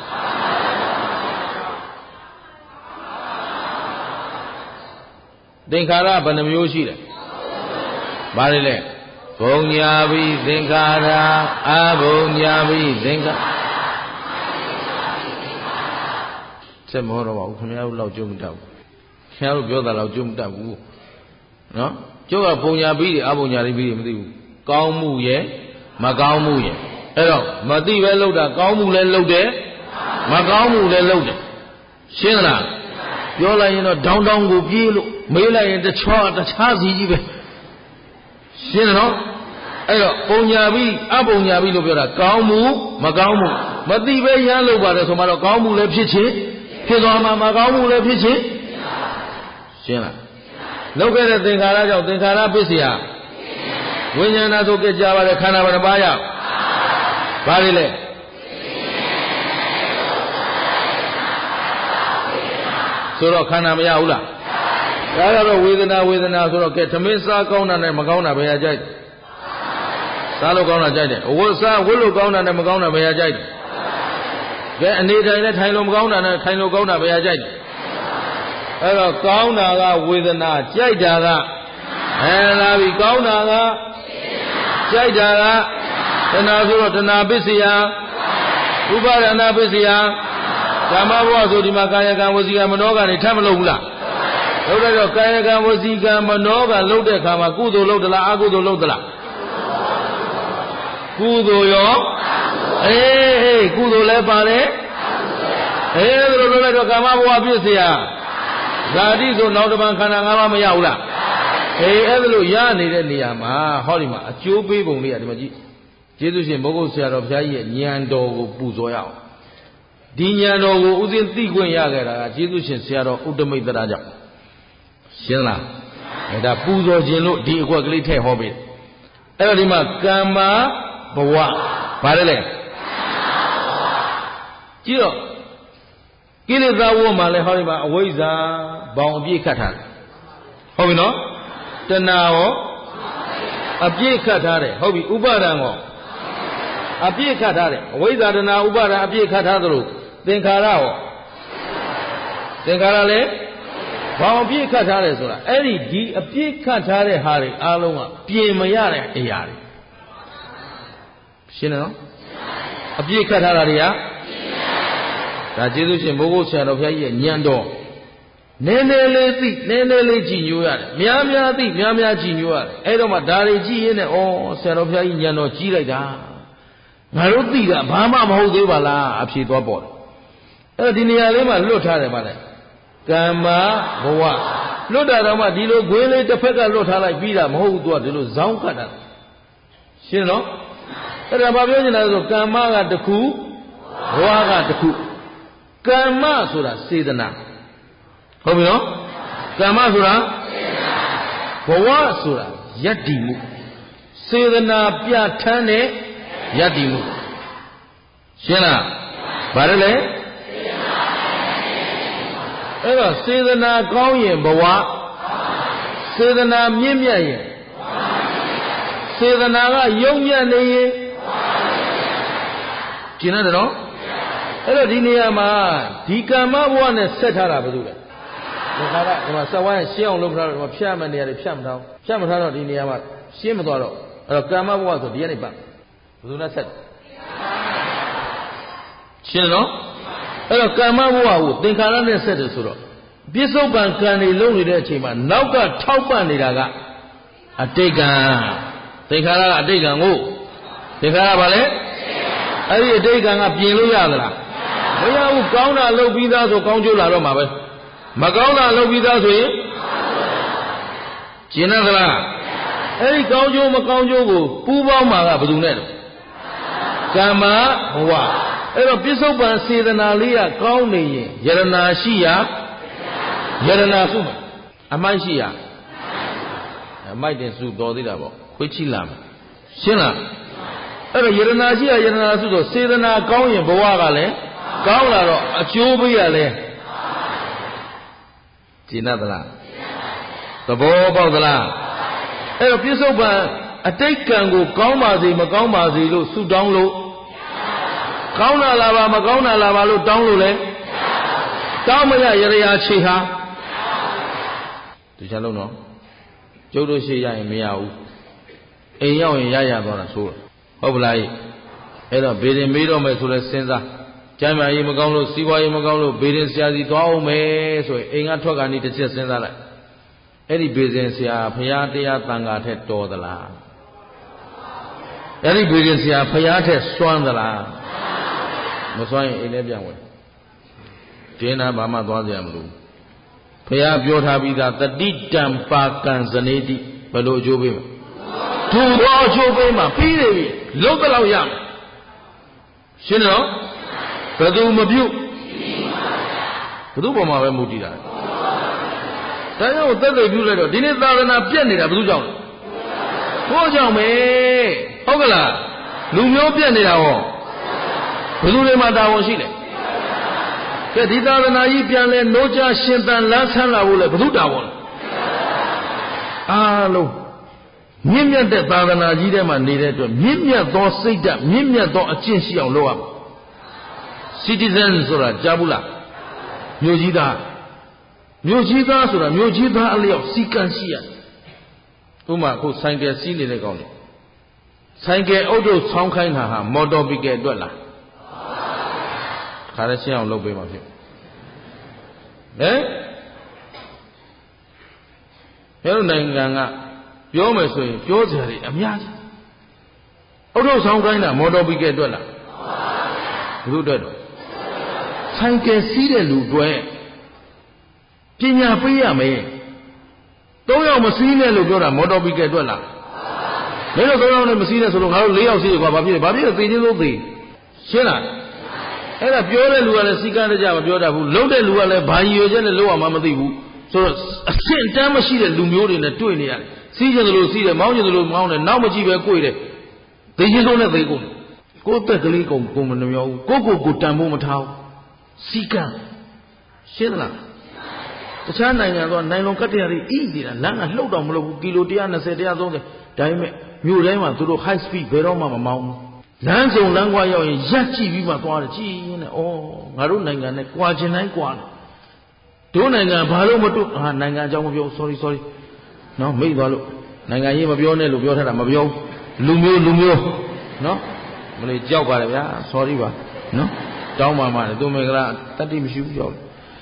သင်္ခါရဘယ်နှမျိုးရှိလဲဘာလဲလဲဘုံညာဘိသင်္ခါရအဘုံညာဘိသင်္ခါဆက်မဟောတော့ပါဘူးခင်ဗျားတို့လောက်ကြုံမတောက်ခင်ဗျားတို့ပြောတာလောက်ကြုံမတောက်ဘူးနော်ကျုပ်ကဘုံညာဘိတွေအဘုံညာဘိတွေမသိဘူးကောင်းမှုရဲ့မကောင်းမှုရဲ့အဲ့တော့မသိပဲလှုပ်တာကောင်းမှုလည်းလှုပ်တယ်မကောင်းမှုလည်းလှုပ်တယ်ရှင်းလားပြောလိုက်ရင်တော့ဒေါင်းကိုပြေးလို့မေးလိုက်ရင်တခြားစီကြီးပဲရှင်းတယ်နော်အဲ့တော့ပုံညာပြီးအပုံညာပြီးလို့ပြောတာကောင်းမှုမကောင်းမှုမသိပဲရမ်းလို့ပါတယ်ဆိုမှတော့ကောင်းမှုလည်းဖြစ်သွားမှာမကောင်းမှုလည်းဖြစ်ရှင်းလားလောက်ခဲ့တဲ့သင်္ခါရကြောင့်သင်္ခါရပစ္စယဝိညာဏဆိုကြကြပါလေခန္ဓာဘယ်နှပါးရဘာတွေလဲဆိုတော့ခန္ဓာမရဘူးလားဒါကတော့ဝေဒနာဆိုတော့ကဲသမင်းစားကောင်းတာနဲ့မကောင်းတာဘယ်ဟာကြိုက်စားလို့ကောင်းတာကြိုက်တယ်အဝတ်စားဝတ်လို့ကောင်းတာနဲ့မကောင်းတာဘယ်ဟာကြိုက်တယ်ကဲအနေတိုင်းနဲ့ထိုင်လို့မကောင်းတာနဲ့ထိုင်လို့ကောင်းတာဘယ်ဟာကြိုက်တယ်အဲ့တော့ကောင်းတာကဝေဒနာကြိုက်တာကလာပြီကောင်းတာကကြိုက်တာကတဏှာဆိုတော့တဏှာပစ္စယဥပါဒနာပစ္စယကာမဘဝဆိုဒီမှာကာယကံဝစီကံမနောကံတွေထပ်မလုပ်ဘူးလားလုပ်တဲ့တော့ကာယကံဝစီကံမနောကံလုပ်တဲ့အခါမှာကုသိုလ်လုပ်သလားအကုသိုလ်လုပ်သလားကုသိုလ်ရောကုသိုလ်လည်းပါတယ်ဒါလိုလုပ်လိုက်တော့ကာမဘဝပစ္စယဇာတိဆိုနောက်တစ်ပံခန္ဓာ၅ပါးမရဘူးလားအဲ့ဒါလို့ရနေတဲ့နေရာမှာဟောဒီမှာအကျိုးပေးပုံလေးကဒီမှာကြည့်ကျေးဇူးရှင်မိုးကုတ်ဆရာတော်ဘုရားကြီးရဲ့ဉာဏ်တော်ကိုပူဇော်ရအောင်ဒီဉာဏ်တော်ကိုဥစဉ်သိခွင့်ရခဲ့တာကကျေးဇူးရှင်ဆရာတော်ဥတ္တမိတ်တရားကြောင့်ရှင်းလားဒါပူဇော်ခြင်းလို့ဒီအကွက်ကလေးထည့်ဟောပေးအဲ့တော့ဒီမှာကမ္မဘဝဘာလဲကြည့်တော့ကိလေသာဝမှာလဲဟောဒီမှာအဝိဇ္ဇာဘောင်အပြည့်ခတ်ထားတယ်ဟုတ်ပြီနော်တဏှာရောအပြည့်ခတ်ထားတယ်ဟုတ်ပြီဥပါဒံရောအပြည့်ခတ်ထားတယ်အဝိဇ္ဇာတဏှာဥပါဒံအပြည့်ခတ်ထားသလိုသင်္ခါရရောသင်္ခါရလည်းဘောင်အပြည့်ခတ်ထားတယ်ဆိုတာအဲ့ဒီအပြည့်ခတ်ထားတဲ့ဟာတွေအားလုံးကပြင်မရတဲ့အရာတွေရှင်းနော်အပြည့်ခတ်ထားတာတွေကဒါကျေးဇူးရှင်မိုးကုတ်ဆရာတော်ဘုရားကြီးရဲ့ဉာဏ်တော်နည်းနည်းလေးသိနည်းနည်းလေးကြည်ညိုရတယ်များများသိများများကြည်ညိုရတယ်အဲ့တော့မှဒါတွေကြည့်ရင်းနဲ့ဩဆရာတော်ဘုရားကြီးဉာဏ်တော်ကြီးလိုက်တာငါတို့သိတာဘာမှမဟုတ်သေးပါလားအဖြေသွားပေါ်တယ်အဲ့ဒီနေရာလေးမှာလွတ်ထားတယ်ဗါလဲကမ္မဘဝလွတ်တာတော့မှဒီလိုခွေးလေးတစ်ဖက်ကလွတ်ထားလိုက်ပြီးတာမဟုတ်ဘူးသူကဒီလိုဇောင်းခတ်တာရှင်းနော်အဲ့ဒါဘာပြောချင်လဲဆိုကမ္မကတစ်ခုဘဝကတစ်ခုကမ္မဆိုတာစေတနာဟုတ်ပြီနော်ကမ္မဆိုတာဘဝဆိုတာယတ္တိမှုစေတနာပြဋ္ဌာန်းတဲ့ယတ္တိမှုရှင်းလားဘာလဲလဲအဲ့တော့စေတနာကောင်းရင်ဘဝစေတနာမြင့်မြတ်ရင်စေတနာကယုံညံ့နေရင်ကျင်ရတယ်နော်အဲ့တော့ဒီနေရာမှာဒီကမ္မဘဝနဲ့ဆက်ထားတာဘာလို့လဲဒီခါကဒီမှာဆက်ဝိုင်းရှင်းအောင်လုပ်ထားတော့ဒီမှာဖြတ်မှနေရတယ်ဖြတ်မထားဖြတ်မထားတော့ဒီနေရာမှာရှင်းမသွားတော့အဲ့တော့ကမ္မဘဝဆိုဒီကနေပတ်ဘယ်သူနဲ့ဆက်ရှင်းနော်အဲ့တော့ကမ္မဘဝကိုသင်္ခါရနဲ့ဆက်တယ်ဆိုတော့ပြစ္ဆုတ်ပံကံတွေလုံးနေတဲ့အချိန်မှာနောက်ကထောက်ပံ့နေတာကအတိတ်ကံသင်္ခါရကအတိတ်ကံကိုသင်္ခါရဘာလဲအဲ့ဒီအတိတ်ကံကပြင်လို့ရသလားမရဘူးကောင်းတာလုပ်ပြီးသားဆိုကောင်းကျိုးလာတော့မှာပဲမကောင်းတာလုပ်ပြီးသားဆိုရင်ကျင်ရသလားအဲ့ဒီကောင်းကျိုးမကောင်းကျိုးကိုပူးပေါင်းမှာကဘယ်သူနဲ့လဲကမ္မဘဝအဲ့တော့ပြစ္ဆုတ်ပံစေတနာလေးကကောင်းနေရင်ယရနာရှိရာယရနာစုမှာအမိုက်ရှိရာအမိုက်တင်စုတော်သေးတာပေါ့ခွေးချိလာမှာရှင်းလားအဲ့တော့ယရနာရှိရာယရနာစုဆိုစေတနာကောင်းရင်ဘဝကလည်းကောင်းလာတော့အကျိုးပေးရလဲကျင်သလားသဘောပေါက်သလားအဲ့တော့ပြစ္ဆုတ်ပံအတိတ်ကံကိုကောင်းပါစေမကောင်းပါစေလို့ဆုတောင်းလို့ကောင်းတာလာပါမကောင်းတာလာပါလို့တောင်းလို့လဲတောင်းမရရရာခြေဟာဒီချက်လုံးတော့ကျုပ်တို့ရှိရရင်မရဘူးအိမ်ရောက်ရင်ရသွားတာဆိုဟုတ်ပလားအဲ့တော့ဘေးရင်မေးတော့မယ်ဆိုလဲစဉ်းစားကျမ်းမာရေးမကောင်းလို့စီးပွားရေးမကောင်းလို့ဘေးရင်ဆရာစီသွားအောင်မယ်ဆိုရင်အိမ်ကထွက်ကနေတစ်ချက်စဉ်းစားလိုက်အဲ့ဒီဘေးရင်ဆရာဖရာတရားတန်ခါထက်တော်သလားအဲ့ဒီဘေးရင်ဆရာဖရာထက်စွမ်းသလားမစွမ်းရင်အိမ်ထဲပြန်ဝင်ဒင်းနာဘာမှသွားကြမလို့ဖရာပြောထားပြီးသားတတိတံပါကံဇနေတိဘယ်လိုအကျိုးပေးမှာဒုသောအကျိုးပေးမှာပြီးနေပြီလုံးတော့ရမယ်ရှင်းနော်ဘယ်သူမပြုတ်ဘယ်သူပေါ်မှာပဲမူတည်တာဒါကြောင့်သက်သေပြုလိုက်တော့ဒီနေ့သာသနာပြတ်နေတာဘယ်သူကြောင့်လဲကိုကြောင့်ပဲဟုတ်ကလားလူမျိုးပြတ်နေတာဟောဘယ်သူတွေမှတာဝန်ရှိလဲကဲဒီသာသနာကြီးပြန်လဲနိုးချရှင်သန်လန်းဆန်းလာဖို့လဲဘယ်သူတာဝန်လဲအားလုံးမြင့်မြတ်တဲ့သာသနာကြီးထဲမှာနေတဲ့အတွက်မြင့်မြတ်သောစိတ်ဓာတ်မြင့်မြတ်သောအကျင့်ရှိအောင်လုပ်ရမယ် citizen ဆိုတာကြားဘူးလားမြို့ကြီးသားဆိုတာမြို့ကြီးသားအလျောက်စီကံရှိရတယ်ဥပမာအခုဆိုင်ကယ်စီးနေတဲ့ကောင်တွေဆိုင်ကယ်အုပ်ချုပ်ဆောင်းခိုင်းတာဟာမော်တော်ဘီကယ်အတွက်လားခါရရှင်းအောင်လုပ်ပေးမှဖြစ်ဟဲ့ဘယ်လိုနိုင်ငံကပြောမယ်ဆိုရင်ပြောစရာတွေအများကြီးအုပ်ချုပ်ဆောင်းခိုင်းတာမော်တော်ဘီကယ်အတွက်လားဘယ်လိုအတွက်တော့ဆိုင်ကယ်စီးတဲ့လူတွေပညာပေးရမယ်3ယောက်မစီးနဲ့လို့ပြောတာမော်တော်ဘီကယ်အတွက်လားမင်းတို့3ယောက်နဲ့မစီးနဲ့ဆိုတော့ငါတို့4ယောက်စီးတယ်ကွာဘာဖြစ်လဲသေချင်းလို့သေရှင်းလားအဲ့ဒါပြောတဲ့လူကလည်းစီကံတကြမပြောတတ်ဘူးလုပ်တဲ့လူကလည်းဘာရည်ရွယ်ချက်နဲ့လုပ်အောင်မသိဘူးဆိုတော့အဆင့်တန်းမရှိတဲ့လူမျိုးတွေနဲ့တွေ့နေရတယ်စီးကျင်တယ်လို့စီးတယ်မောင်းကျင်တယ်လို့မောင်းတယ်နောက်မကြည့်ပဲကိုယ်တယ်သေချင်းဆုံးနဲ့သေကုန်ကိုယ်သက်ကလေးကုန်မနှမျောဘူးကိုတန်ဖို့မထားဘူးစီကံရှင်းလားတခြားနိုင်ငံတော့နိုင်လွန်ကတ္တရာတွေဣနေတာလမ်းကလှုပ်တော့မလို့ဘူးကီလို120 130ဒါပေမဲ့မြို့တိုင်းမှာသူတို့ high speed ဘယ်တော့မှမမောင်းဘူးလမ်းစုံလမ်းကွာရောက်ရင်ရက်ကြည့်ပြီးမှသွားတယ်ကြည့်ရင်လည်းဩငါတို့နိုင်ငံနဲ့ကွာချင်တိုင်းကွာတယ်တို့နိုင်ငံဘာလို့မတူနိုင်ငံအကြောင်းမပြော sorry နော်မိတ်သွားလို့နိုင်ငံရေးမပြောနဲ့လို့ပြောထားတာမပြောလူမျိုးနော်မလို့ကြောက်ပါတယ်ဗျာ sorry ပါနော်တောင်းပါမှလည်းသူမင်္ဂလာတတိမရှိဘူးကြောက်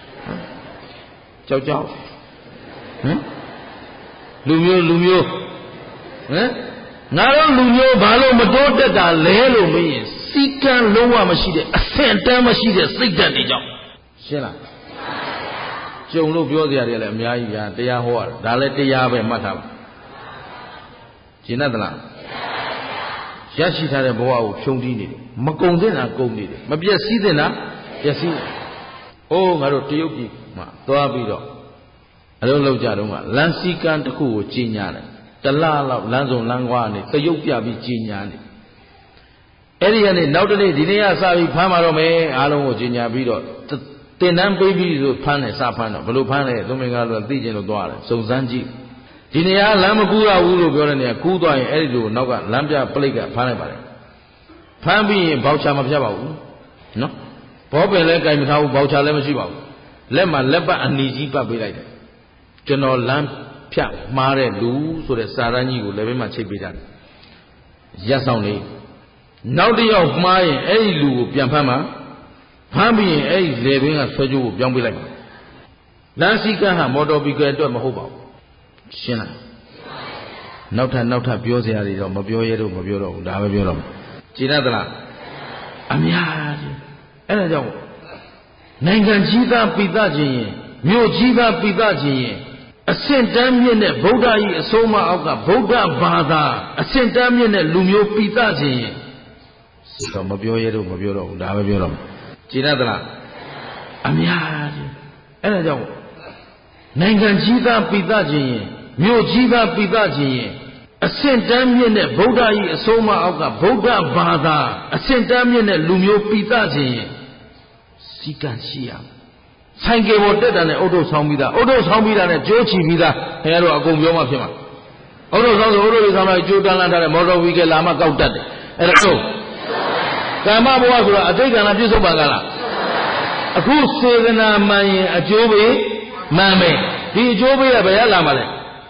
ဟမ်လူမျိုးဟမ်ငါတို့လူမျိုးဘာလို့မတိုးတက်တာလဲလို့မေးရင်စီကံလုံးဝမရှိတဲ့အဆင့်တန်းမရှိတဲ့စိတ်ဓာတ်တွေကြောင့်ရှင်းလားကြုံလို့ပြောစရာတွေလည်းအများကြီးဗျာတရားဟောရတာဒါလည်းတရားပဲမှတ်ထားပါရှင်းတတ်လားရရှိထားတဲ့ဘဝကိုဖြုံးတီးနေတယ်မကုံသင့်တာကုံနေတယ်မပြည့်စည်သင့်တာပျက်စီးအိုးငါတို့တရုတ်ပြည်မှာသွားပြီးတော့အလုံးလောက်ကြတော့ကလမ်းစည်းကမ်းတစ်ခုကိုကြီးညာတယ်တလားလောက်လမ်းစုံလမ်းကွာနေတရုတ်ပြပြီးကြီးညာနေအဲ့ဒီကနေနောက်တနေ့ဒီနေ့ကစပြီးဖမ်းมาတော့မယ်အားလုံးကိုကြီးညာပြီးတော့တင်တန်းပေးပြီးဆိုဖမ်းတယ်စဖမ်းတော့ဘယ်လိုဖမ်းလဲသူမင်္ဂလာလို့သိကျင်လို့သွားတယ်စုံစမ်းကြည့်ဒီနေရာလမ်းမကူရဘူးလို့ပြောတဲ့နေရာကူးသွားရင်အဲ့ဒီလိုနောက်ကလမ်းပြပလိတ်ကဖမ်းလိုက်ပါတယ်ဖမ်းပြီးရင်ဘောက်ချာမဖြတ်ပါဘူးနော်ဘောပင်လည်းကြိုင်မထားဘူးဘောက်ချာလည်းမရှိပါဘူးလက်မှာလက်ပတ်အနီကြီးပတ်ပေးလိုက်တယ်ကျွန်တော်လမ်းဖြတ်မှားတဲ့လူဆိုတဲ့စာရန်ကြီးကိုလည်းပဲမှချိတ်ပေးတာရက်ဆောင်နေနောက်တစ်ယောက်မှားရင်အဲ့ဒီလူကိုပြန်ဖမ်းမှာဖမ်းပြီးရင်အဲ့ဒီလေဘင်းကဆွဲကြိုးကိုပြောင်းပေးလိုက်ပါလမ်းစည်းကမ်းဟာမော်တော်ဘီကယ်အတွက်မဟုတ်ပါဘူးရှင်းလားနောက်ထပ်ပြောစရာတွေတော့မပြောရတော့မပြောတော့ဘူးဒါပဲပြောတော့ကြည်ရသလားအများကြီးအဲ့ဒါကြောင့်နိုင်ငံကြီးသားပိသခြင်းရင်မြို့ကြီးသားပိသခြင်းရင်အဆင့်တန်းမြင့်တဲ့ဗုဒ္ဓ၏အဆုံးအမအောက်ကဗုဒ္ဓဘာသာအဆင့်တန်းမြင့်တဲ့လူမျိုးပိသခြင်းရင်တော့မပြောရတော့မပြောတော့ဘူးဒါပဲပြောတော့ကြည်ရသလားအများကြီးအဲ့ဒါကြောင့်နိုင်ငံကြီးသားပိသခြင်းရင်မြို့ကြီးသားပိသခြင်းရင်အဆင့်တန်းမြင့်တဲ့ဗုဒ္ဓ၏အဆုံးအမအောက်ကဗုဒ္ဓဘာသာအဆင့်တန်းမြင့်တဲ့လူမျိုးပိသခြင်းရင်စီကံရှိရဆိုင်ကယ်ပေါ်တက်တာနဲ့အုတ်ထုတ်ဆောင်းပြီးသားနဲ့ကြိုးချီပြီးသားခင်ဗျားတို့အကုန်ပြောမှဖြစ်မှာအုတ်ထုတ်ဆောင်းဆိုအုတ်ထုတ်ဆောင်းလိုက်ကြိုးတန်းလန်းထားတဲ့မော်တော်ဝီကယ်လာမှကောက်တတ်တယ်အဲ့ဒါဟုတ်ကမ္မဘဝဆိုတာအတိတ်ကံလားပြစ္ဆုတ်ပံကလားအခုစေတနာမှန်ရင်အကျိုးပေးမှန်မယ်ဒီအကျိုးပေးရဘယ်ရလာမှာလဲ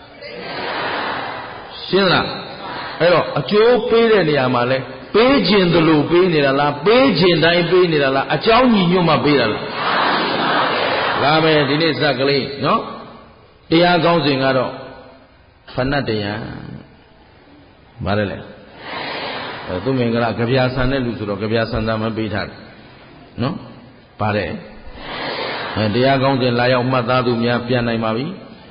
ရှင်းလားအဲ့တော့အကျိုးပေးတဲ့နေရာမှာလဲပေးခြင်းသလိုပေးနေတာလားပေးခြင်းတိုင်းပေးနေတာလားအကြောင်းညီညွတ်မှပေးတာလားလာမယ်ဒီနေ့စကလေးနော်တရားကောင်းစဉ်ကတော့ဖဏတ်တရားဗါတယ်လေသူမင်္ဂလာကြပြာဆန်တဲ့လူဆိုတော့ကြပြာဆန်တာမပေးထားတယ်နော်ဗါတယ်တရားကောင်းစဉ်လာရောက်မှတ်သားသူများပြန်နိုင်ပါပြီ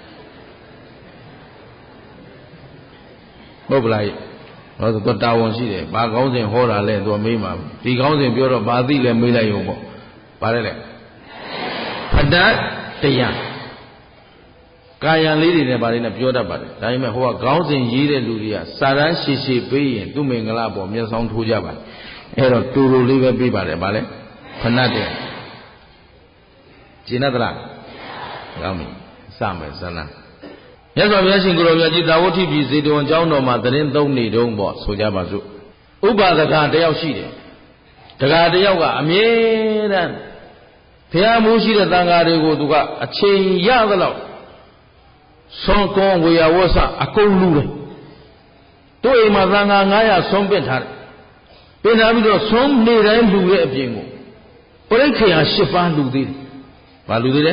ဟုတ်ပလားဟောသူတာဝန်ရှိတယ်ဘာကောင်းစဉ်ဟောတာလဲသူမေးမှာဒီကောင်းစဉ်ပြောတော့ဘာသိလဲမေးလိုက်ရုံပေါ့ဗါတယ်လေဖဏတ်တရားကာယံလေးတွေနဲ့ဗာလေးနဲ့ပြောတတ်ပါတယ်ဒါပေမဲ့ဟိုကခေါင်းစဉ်ရေးတဲ့လူတွေကစာတန်းရှည်ရှည်ပေးရင်သူ့မင်္ဂလာပေါ်မျက်စောင်းထိုးကြပါတယ်အဲ့တော့တူတူလေးပဲပေးပါတယ်ဗာလဲဖဏတ်တဲ့ကျင်တတ်လားကောင်းပြီစမယ်ဇလန်းမြတ်စွာဘုရားရှင်ကိုယ်တော်မြတ်ကြီးတာဝတိပြည်ဇေတဝန်ကျောင်းတော်မှာသတင်းသုံးနေတုန်းပေါ့ဆိုကြပါစို့ဥပဒကတယောက်ရှိတယ်တက္ကတယောက်ကအမြဲတမ်းဘုရားမိုးရှိတဲ့သံဃာတွေကိုသူကအချိန်ရသလောက်ဆွန်ကွန်ဝေယဝဆအကုန်လူတယ်တို့အိမ်မှာသံဃာ900ဆွန်ပစ်ထားတယ်ပြင်ထားပြီးတော့ဆွန်နေတိုင်းလူရဲ့အပြင်ကိုပရိက္ခယာ10ပါးလူသေးတယ်ဘာလူသေးလဲ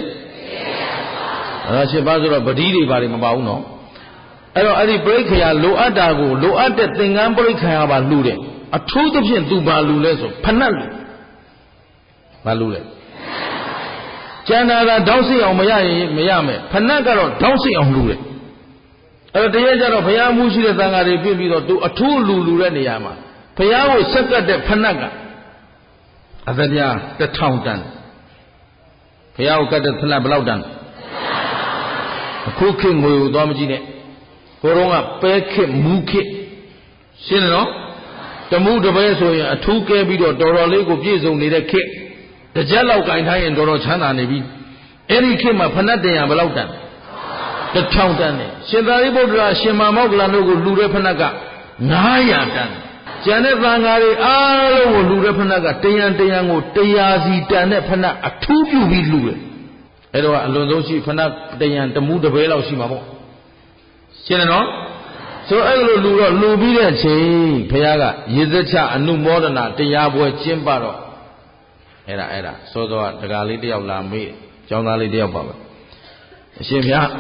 10ပါးဆိုတော့ပတိတွေဘာတွေမပါဘူးနော်အဲ့တော့အဲ့ဒီပရိက္ခယာလိုအပ်တာကိုလိုအပ်တဲ့သင်္ကန်းပရိက္ခယာပါလူတယ်အထူးသဖြင့်သူဘာလူလဲဆိုဖဏတ်လူဘာလူလဲကျန်တာကတောင်းစိအောင်မရရင်မရမယ်ဖဏတ်ကတော့တောင်းစိအောင်လူတယ်အဲ့တော့တကယ်ကြတော့ဘုရားမှုရှိတဲ့သံဃာတွေပြင်ပြီးတော့သူအထူးလူတဲ့နေရာမှာဘုရားကိုဆက်ကပ်တဲ့ဖဏတ်ကအသပြား1000တန်ဘုရားကိုကတ်တဲ့ဖဏတ်ဘယ်လောက်တန်အခုခေတ်ငွေကိုသွားမကြည့်နဲ့ကိုတော့ကပဲခေတ်မူခေတ်ရှင်းတယ်နော်တမှုတပဲဆိုရင်အထူးကဲပြီးတော့တော်တော်လေးကိုပြည့်စုံနေတဲ့ခေတ်တကြက်လောက်ကင်ထားရင်တော်တော်ချမ်းသာနေပြီအဲ့ဒီခေတ်မှာဖဏတ်တင်ရဘယ်လောက်တန်1000တန်နဲ့ရှင်သာရိပုတ္တရာရှင်မောက္ကလန်တို့ကိုလူတဲ့ဖဏတ်က900တန်ကျန်တဲ့သံဃာတွေအားလုံးကိုလူတဲ့ဖဏတ်ကတယံကို100စီတန်တဲ့ဖဏတ်အထူးပြုပြီးလူတယ်အဲ့တော့အလွန်ဆုံးရှိဖဏတ်တယံတမှုတပဲလောက်ရှိမှာပေါ့ရှင်းတယ်နော်ဆိုအဲ့လိုလူတော့လူပြီးတဲ့အချိန်ဘုရားကရေစက်ချအနုမောဒနာတရားပွဲကျင်းပတော့အဲ့ဒါစောစောကတကားလေးတယောက်လာမေးကျောင်းသားလေးတယောက်ပါပဲအရှင်ဘုရား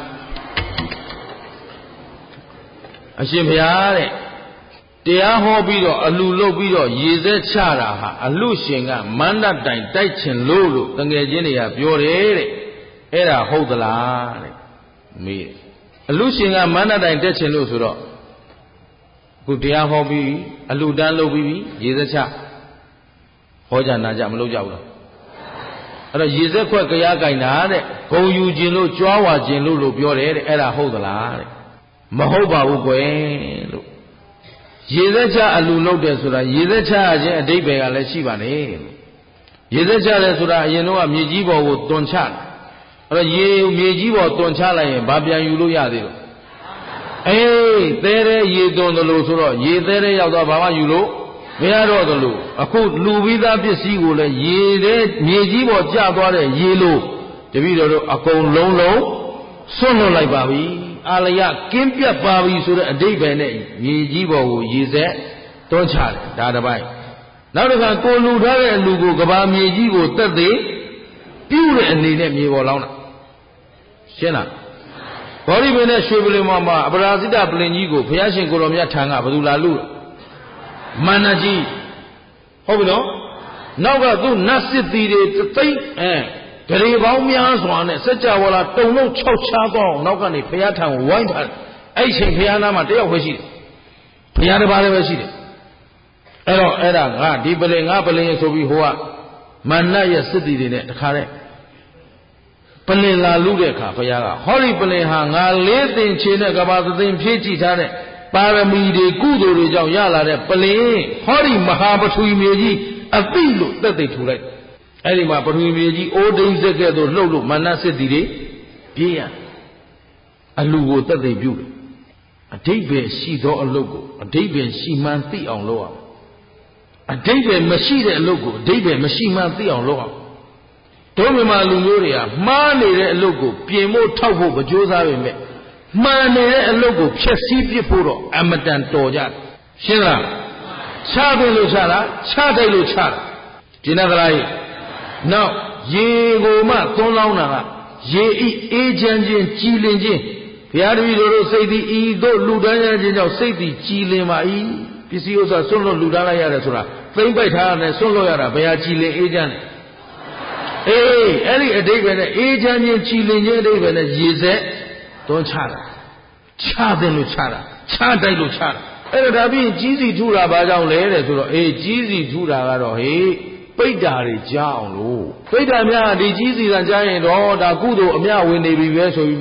တဲ့တရားဟောပြီးတော့အလူလုပ်ပြီးတော့ရေစက်ချတာဟာအလူရှင်ကမန္တတိုင်တိုက်ချင်လို့တငယ်ချင်းတွေကပြောတယ်တဲ့အဲ့ဒါဟုတ်သလားတဲ့မေးအလူရှင်ကမန္တတိုင်တက်ချင်လို့ဆိုတော့ခုတရားဟောပြီးအလူတန်းလုပ်ပြီးရေစက်ချဟောကြနာကြမလုပ်ကြဘူးလားအဲ့တော့ရေစက်ခွက်ကရားကင်တာတဲ့ဂုံယူခြင်းလို့ကြွားဝါခြင်းလို့ပြောတယ်တဲ့အဲ့ဒါဟုတ်သလားတဲ့မဟုတ်ပါဘူးကွယ်လို့ရေစက်ချအလူလုပ်တယ်ဆိုတာရေစက်ချရခြင်းအဓိပ္ပာယ်ကလည်းရှိပါလေရေစက်ချတယ်ဆိုတာအရင်တော့မြေကြီးပေါ်ကိုတွန်ချတယ်အဲ့တော့မြေကြီးပေါ်တွန်ချလိုက်ရင်ဘာပြန်ယူလို့ရသေးလို့အေးသဲတဲ့ရေတွန်တယ်လို့ဆိုတော့ရေသဲတဲ့ရောက်တော့ဘာမှယူလို့မရတော့တယ်လို့အခုလူပြီးသားပစ္စည်းကိုလည်းရေတဲ့မြေကြီးပေါ်ကျသွားတဲ့ရေလို့တပည့်တော်တို့အကုန်လုံးဆွန့်လွတ်လိုက်ပါပြီအာလယကင်းပြတ်ပါပြီဆိုတဲ့အဓိပ္ပာယ်နဲ့မြေကြီးပေါ်ကိုရေဆက်တွန်းချတယ်ဒါတစ်ပိုင်းနောက်တစ်ခါကိုလူထားတဲ့လူကိုကဘာမြေကြီးကိုတက်သေးပြုတဲ့အနေနဲ့မြေပေါ်လောင်းတာရှင်းလားဘောဓိပင်နဲ့ရွှေပလင်မှာအပရာဇိတပလင်ကြီးကိုဘုရားရှင်ကိုတော်မြတ်ထံကဘယ်သူလာလူမန္နကြီးဟုတ်ပြီနော်နောက်ကသူနတ်စစ်တီတွေသိမ့်ဂရေပေါင်းများစွာနဲ့စัจ java လာတုံလုံး6ချားသွားအောင်နောက်ကနေဘုရားထံကိုဝိုင်းထားတယ်အဲ့ချိန်ဘုရားနာမှာတယောက်ပဲရှိတယ်ဘုရားတစ်ပါးလည်းပဲရှိတယ်အဲ့တော့အဲ့ဒါငါဒီပလင်ငါပလင်ဆိုပြီးဟိုကမန္နရဲ့စစ်တီတွေနဲ့တခါတဲ့ပလင်လာလူတဲ့အခါဘုရားကဟောဒီပလင်ဟာငါလေးသင်ချေနဲ့ကဘာသသိဖြည့်ကြည့်ထားတဲ့ပါရမီတွေကုသိုလ်တွေကြောင့်ရလာတဲ့ပလင်ဟောဒီမဟာပထဝီမြေကြီးအသိလို့တက်သိထူလိုက်အဲ့ဒီမှာပထဝီမြေကြီးအိုးဒိန်းစက်ကဲ့သို့လှုပ်လို့မနစစ်တီတွေပြေးရအလူကိုတက်သိပြုတယ်အဓိပ္ပာယ်ရှိသောအလုပ်ကိုအဓိပ္ပာယ်ရှိမှန်းသိအောင်လုပ်အောင်အဓိပ္ပာယ်မရှိတဲ့အလုပ်ကိုအဓိပ္ပာယ်မရှိမှန်းသိအောင်လုပ်အောင်တို့မြန်မာလူမျိုးတွေကမှားနေတဲ့အလုပ်ကိုပြင်ဖို့ထောက်ဖို့မကြိုးစားပေမဲ့မှန်နေတဲ့အလုပ်ကိုဖျက်ဆီးပစ်ဖို့တော့အမတန်တော်ကြတယ်ရှင်းလားချတယ်လို့ချတာချတယ်လို့ချတာဒီနဂရာကြီးနောက်ရေကိုမှသွန်းလောင်းတာကရေဤအေးချမ်းခြင်းကြည်လင်ခြင်းဘုရားတပည့်တို့စိတ်သည်ဤသို့လူတန်းခြင်းကြောင့်စိတ်သည်ကြည်လင်ပါ၏ပစ္စည်းဥစ္စာဆွန့်လွတ်လူတန်းလိုက်ရတယ်ဆိုတာသိမ့်ပိုက်ထားရတယ်ဆွန့်လွတ်ရတာဘယ်ဟာကြည်လင်အေးချမ်းလဲအေးအဲ့ဒီအဓိပ္ပာယ်နဲ့အေးချမ်းခြင်းကြည်လင်ခြင်းအဓိပ္ပာယ်နဲ့ရေစက်သွန်းချတာချတယ်လို့ချတာချတိုက်လို့ချတာအဲ့ဒါပြီးကြီးစီထူတာဘာကြောင့်လဲတဲ့ဆိုတော့အေးကြီးစီထူတာကတော့ဟေးပိဋ္ဌာတွေကြားအောင်လို့ပိဋ္ဌာများဒီကြီးစီကကြားရင်တော့ဒါကုသိုလ်အမြဝင်နေပြီပဲဆိုပြီးမှ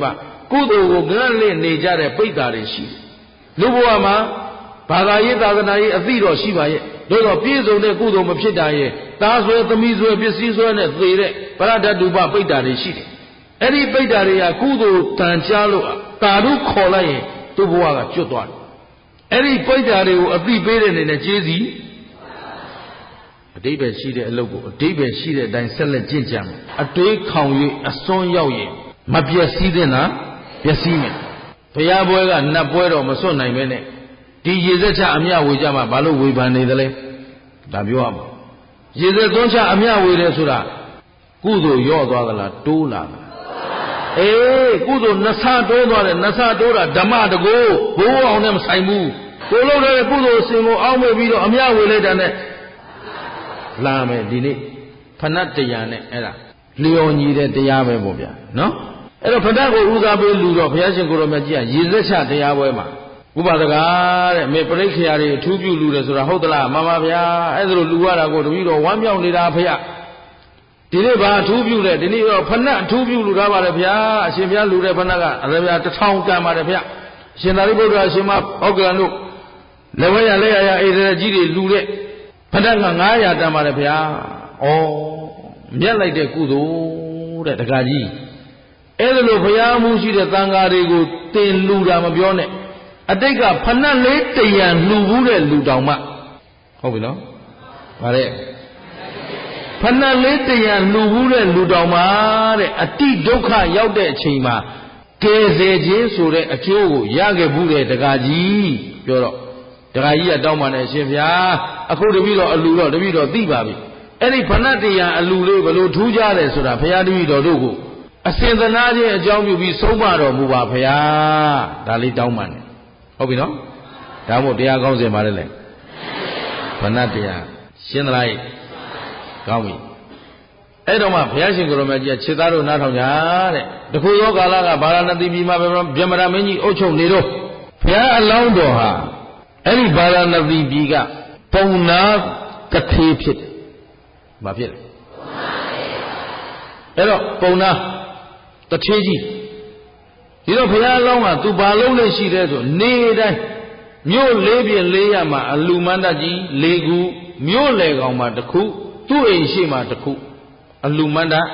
ကုသိုလ်ကိုကန့်လင့်နေကြတဲ့ပိဋကတွေရှိတယ်လူဘဝမှာဘာသာရေးသာသနာရေးအသိတော်ရှိပါရဲ့သို့တော့ပြည့်စုံတဲ့ကုသိုလ်မဖြစ်တာရဲ့သားဆွဲသမီးဆွဲပစ္စည်းဆွဲနဲ့သေတဲ့ပရဒတုပပိဋကတွေရှိတယ်အဲ့ဒီပိဋကတွေကကုသိုလ်တန်ကြားလို့တာရုခေါ်လိုက်ရင်သူ့ဘဝကကျွတ်သွားတယ်အဲ့ဒီပိဋကတွေကိုအသိပေးတဲ့အနေနဲ့ကျေးဇီးအတိပ္ပယ်ရှိတဲ့အလုပ်ကိုအတိပ္ပယ်ရှိတဲ့အတိုင်းဆက်လက်ကျင့်ကြံအတွေးခေါင်၍အစွန်းရောက်ရင်မပျက်စီးသင့်တာပျက်စီးမယ်ဘုရားပွဲကနတ်ပွဲတော့မစွန့်နိုင်ပဲနဲ့ဒီရေစက်ချအမျှဝေကြမှာဘာလို့ဝေဖန်နေသလဲဒါပြောရမှာရေစက်သွန်းချအမျှဝေတယ်ဆိုတာကုသိုလ်ရော့သွားသလားတိုးလာသလားအေးကုသိုလ်နှစ်ဆတိုးသွားတယ်နှစ်ဆတိုးတာဓမ္မတကူဘိုးအောင်နဲ့မဆိုင်ဘူးကိုလို့တဲ့ကုသိုလ်အစဉ်ကိုအောက်မေ့ပြီးတော့အမျှဝေလိုက်တာနဲ့လာမယ်ဒီနေ့ဖဏတ်တရားနဲ့အဲ့ဒါလျော်ညီတဲ့တရားပဲပေါ့ဗျာနော်အဲ့တော့ဖဏတ်ကိုဦးစားပေးလူတော့ဘုရားရှင်ကိုယ်တော်မြတ်ကြီးကရေစက်ချတရားပွဲမှာဥပဒကာတဲ့မေပရိခရာတွေအထူးပြုလူတယ်ဆိုတာဟုတ်သလားမှန်ပါဗျာအဲ့ဒါလိုလူရတာကိုတပည့်တော်ဝမ်းမြောက်နေတာဖေ။ဒီနေ့ဘာအထူးပြုလဲဒီနေ့တော့ဖဏတ်အထူးပြုလူထားပါလေဗျာအရှင်ဘုရားလူတဲ့ဖဏတ်ကအရဗျာ1000ကံပါတယ်ဗျာအရှင်သာရိပုတ္တရာအရှင်မဩက္ကလန်တို့လက်ဝဲရလက်ရအိဒရကြီးတွေလူတဲ့ဖဏတ်က900တန်ပါတယ်ဗျာ။ဩမြတ်လိုက်တဲ့ကုသိုလ်တဲ့တက္ကကြီးအဲ့ဒါလိုဘုရားမှုရှိတဲ့သံဃာတွေကိုတင်လူတာမပြောနဲ့အတိတ်ကဖဏတ်လေးတရံလှူဘူးတဲ့လူတောင်မှဟုတ်ပြီနော်ဗါတဲ့ဖဏတ်လေးတရံလှူဘူးတဲ့လူတောင်မှတဲ့အတိဒုက္ခရောက်တဲ့အချိန်မှာကယ်ဆယ်ခြင်းဆိုတဲ့အကျိုးကိုရခဲ့ဘူးတဲ့တက္ကကြီးပြောတော့တက္ကကြီးကတောင်းပန်တယ်ရှင်ဗျာအခုတပည့်တော်အလူတော့တပည့်တော်သိပါပြီအဲ့ဒီဖဏတ်တရံအလူလေးဘယ်လိုထူးကြတယ်ဆိုတာဘုရားတပည့်တော်တို့ကိုအစဉ်သနာခြင်းအကြောင်းပြုပြီးဆုံးမတော်မူပါဘုရားဒါလေးတောင်းပန်တယ်ဟုတ်ပြီနော်ဒါမို့တရားကောင်းစင်ပါတယ်လေဘဏ္ဍတရားရှင်းသလားကောင်းပြီအဲ့တော့မှဘုရားရှင်ကိုယ်တော်မြတ်ကြီးကခြေသားတို့နားထောင်ကြတဲ့တခုသောကာလကဗာရာဏသီပြည်မှာဗြဟ္မရာမင်းကြီးအုပ်ချုပ်နေတော့ဘုရားအလောင်းတော်ဟာအဲ့ဒီဗာရာဏသီပြည်ကပုံနာတထေးဖြစ်တယ်ဘာဖြစ်လဲအဲ့တော့ပုံနာတထေးကြီးဒီတော့ဘုရားအလောင်းကသူဘာလုံးနဲ့ရှိတယ်ဆိုနေတိုင်းမြို့လေးပြင်လေးရမှာအလူမန္တကြီး၄ခုမြို့လေကောင်မှာတစ်ခုသူ့အိမ်ရှိမှာတစ်ခုအလူမန္တ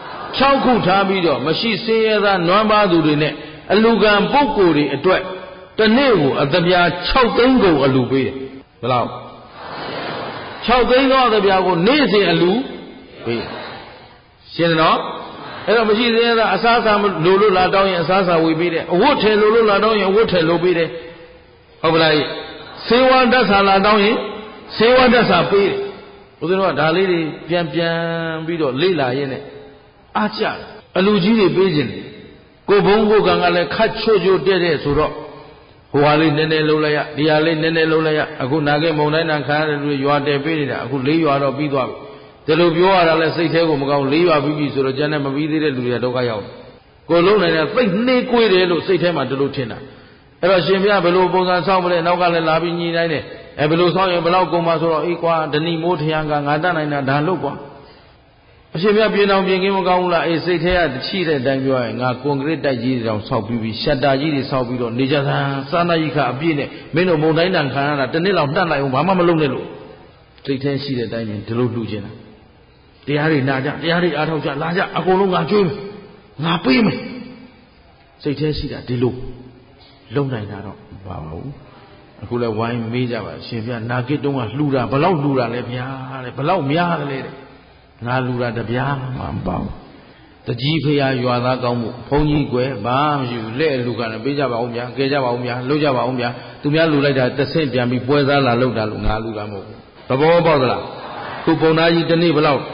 6ခုထားပြီးတော့မရှိစင်းရဲသားနွမ်းပါသူတွေနဲ့အလူကံပုဂ္ဂိုလ်တွေအတွက်တနေ့ကိုအသပြာ6သိန်းကုန်အလူပေးတယ်ဘယ်လောက်6သိန်းသောအသပြာကိုနေ့စဉ်အလူပေးရှင်းနော်အဲ့တော့မရှိသေးတာအစားအစာလိုလို့လာတောင်းရင်အစားအစာဝေပေးတယ်အဝတ်ထည်လိုလို့လာတောင်းရင်အဝတ်ထည်လိုပေးတယ်ဟုတ်ပလားဆေးဝါးဓာတ်ဆာလာတောင်းရင်ဆေးဝါးဓာတ်ဆာပေးတယ်ဘုရားတို့ကဒါလေးတွေပြန်ပြီးတော့လေ့လာရင်းနဲ့အားကြအလူကြီးတွေပေးခြင်းကိုဘုံကိုကံကလည်းခတ်ချွတ်တဲ့ဆိုတော့ဟိုဟာလေးနည်းနည်းလုံးလိုက်ရဒီဟာလေးနည်းနည်းလုံးလိုက်ရအခုနာခဲ့မုံတိုင်းတန်ခါရတဲ့လူရွာတယ်ပေးနေတာအခု၄ရွာတော့ပြီးသွားပြီဒီလိုပြောရတာလဲစိတ်แท้ကိုမကောင်း၄ရွာပြီးပြီဆိုတော့ကျန်တဲ့မပြီးသေးတဲ့လူတွေကဒုက္ခရောက်တယ်ကိုလုံးနိုင်တဲ့သိနှေးကွေးတယ်လို့စိတ်ထဲမှာဒီလိုထင်တာအဲ့တော့ရှင်ဘုရားဘယ်လိုပုံစံဆောက်မလဲနောက်ကလည်းလာပြီးညှိနှိုင်းတယ်ဘယ်လိုဆောက်ရင်ဘယ်လောက်ကုန်မှာဆိုတော့အေးကွာဒဏီမိုးထရံကငါတတ်နိုင်တာဒါလို့ကွာအရှင်ဘုရားပြင်အောင်ပြင်ကင်းမကောင်းဘူးလားအေးစိတ်ထဲကချိတဲ့အတိုင်းပြောရင်ငါကွန်ကရစ်တိုက်ကြီးတောင်ဆောက်ပြီးရှက်တာကြီးတွေဆောက်ပြီးတော့နေကြသံစာနာကြီးခအပြည့်နဲ့မင်းတို့မုံတိုင်းတန်ခံရတာတစ်နှစ်လောက်နှံ့လိုက်အောင်ဘာမှမလုပ်နဲ့လို့စိတ်ထဲရှိတဲ့အတိုင်းဒီလိုလှူခြင်းတာတရားတွေနာကြတရားတွေအားထုတ်ကြလာကြအကုန်လုံးငါကျွေးမယ်ငါပေးမယ်စိတ်ထဲရှိတာဒီလိုလုံနိုင်တာတော့ဘာပါဘူးအခုလဲဝိုင်းမေးကြပါရှင်ဗျာနာဂစ်တုံးကလှူတာဘလောက်လှူတာလဲဗျာတဲ့ဘလောက်များတယ်လေတဲ့ငါလှူတာတပြားမှမပေါ့တကြီးဖရာရွာသားကောင်းမှုဘုန်းကြီးကွယ်ဘာမှမရှိဘူးလက်လူကလည်းပေးကြပါဦးဗျာကဲကြပါဦးဗျာလှုပ်ကြပါဦးဗျာသူများလှူလိုက်တာတစ်ဆင့်ပြန်ပြီးပွဲစားလာလှုပ်တာလို့ငါလှူတာမဟုတ်ဘူးသဘောပေါက်သလားသူပုံသားကြီးတနေ့ဘလောက်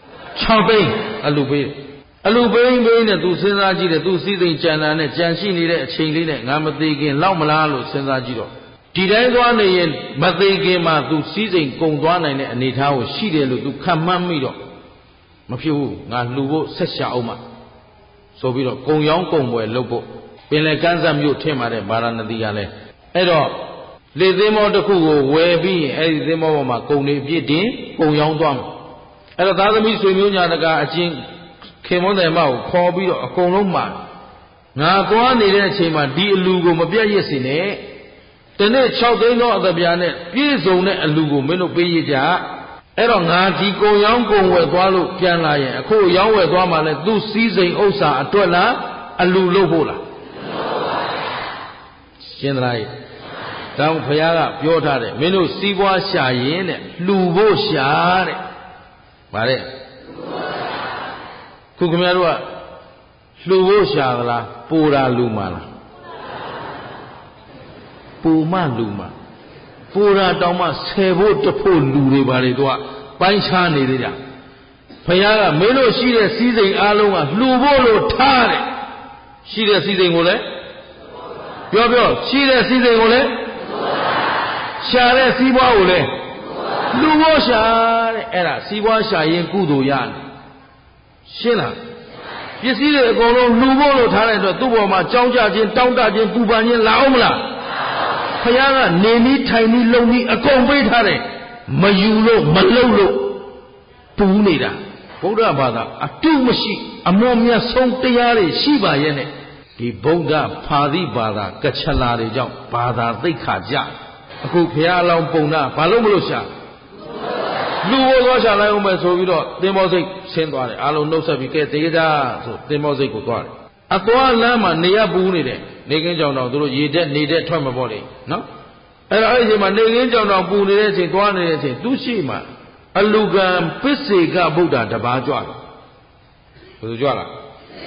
6သိန်းအလူပေးအလူပေးနဲ့သူစဉ်းစားကြည့်တယ်သူစီးစိမ်ကြံတာနဲ့ကြံရှိနေတဲ့အချိန်လေးနဲ့ငါမသေးခင်လောက်မလားလို့စဉ်းစားကြည့်တော့ဒီတိုင်းသွားနေရင်မသေးခင်မှာသူစီးစိမ်ကုံသွားနိုင်တဲ့အနေအထားကိုရှိတယ်လို့သူခံမှန်းမိတော့မဖြစ်ဘူးငါလှူဖို့ဆက်ရှာအောင်မှဆိုပြီးတော့ကုံရောင်းကုံပွဲလုပ်ဖို့ပင်လယ်ကမ်းစပ်မြို့ထင်ပါတယ်ဗာရာဏသီကလည်းအဲ့တော့လေသင်းမောတစ်ခုကိုဝယ်ပြီးရင်အဲ့ဒီသင်းမောပေါ်မှာကုံတွေပြည့်တင်ကုံရောင်းသွားမယ်အဲ့တော့သားသမီးဆွေမျိုးညာတကာအချင်းခင်မွန်းတယ်မကိုခေါ်ပြီးတော့အကုန်လုံးမှာငါသွားနေတဲ့အချိန်မှာဒီအလူကိုမပြတ်ရစ်စေနဲ့တနေ့6သိန်းသောအသပြာနဲ့ပြည့်စုံတဲ့အလူကိုမင်းတို့ပေးရကြအဲ့တော့ငါဒီကုံရောင်းကုံဝယ်သွားလို့ပြန်လာရင်အခုရောင်းဝယ်သွားမှလဲသူ့စည်းစိမ်ဥစ္စာအတွက်လားအလူလို့ဖို့လားရှင်းသလားတောင်းဘုရားကပြောထားတယ်မင်းတို့စီးပွားရှာရင်တဲ့လှူဖို့ရှာတဲ့ဗါတဲ့ခုခင်ဗျားတို့ကလှူဖို့ရှာသလားပူတာလူမှလားပူမှလူမှပူတာတောင်းမှဆယ်ဖို့တဖို့လူတွေပါလေတို့ကပိုင်းခြားနေသေးတာဘုရားကမင်းတို့ရှိတဲ့စည်းစိမ်အားလုံးကလှူဖို့လို့ထားတယ်ရှိတဲ့စည်းစိမ်ကိုလည်းပြောရှိတဲ့စည်းစိမ်ကိုလည်းရှာတဲ့စီးပွားကိုလည်းလှူဖို့ရှာတဲ့အဲ့ဒါစီးပွားရှာရင်ကုသိုလ်ရတယ်ရှင်းလားပစ္စည်းတွေအကုန်လုံးလှူဖို့လို့ထားတဲ့အတွက်သူ့ဘောမှာကြောင်းကြခြင်းတောင်းတခြင်းပူပန်ခြင်းလာအောင်မလားဘုရားကနေနီးထိုင်နီးလုံနီးအကုန်ပေးထားတယ်မယူလို့မလုံလို့ပူနေတာဗုဒ္ဓဘာသာအတုမရှိအမွန်မြတ်ဆုံးတရားတွေရှိပါရဲ့နဲ့ဒီဗုဒ္ဓဖာသီဘာသာကချလာတွေကြောင့်ဘာသာသိက္ခာကြအခုဘုရားအလောင်းပုံနာဘာလို့မလို့ရှာလူဝသွားရှာလိုက်အောင်ပဲဆိုပြီးတော့သင်္ဘောစိတ်ဆင်းသွားတယ်အားလုံးနှုတ်ဆက်ပြီးကဲတေးကြဆိုသင်္ဘောစိတ်ကိုသွားတယ်အသွားလမ်းမှာနေရပူနေတယ်နေကင်းကြောင်တော့သူတို့ရေတက်နေတဲ့ထွက်မပေါ်လေနော်အဲ့တော့အဲ့ဒီအချိန်မှာနေကင်းကြောင်တော့ပူနေတဲ့အချိန်သွားနေတဲ့အချိန်သူရှိမှအလူကံပစ္စေကဗုဒ္ဓတပါးကြွတယ်ဘယ်သူကြွလား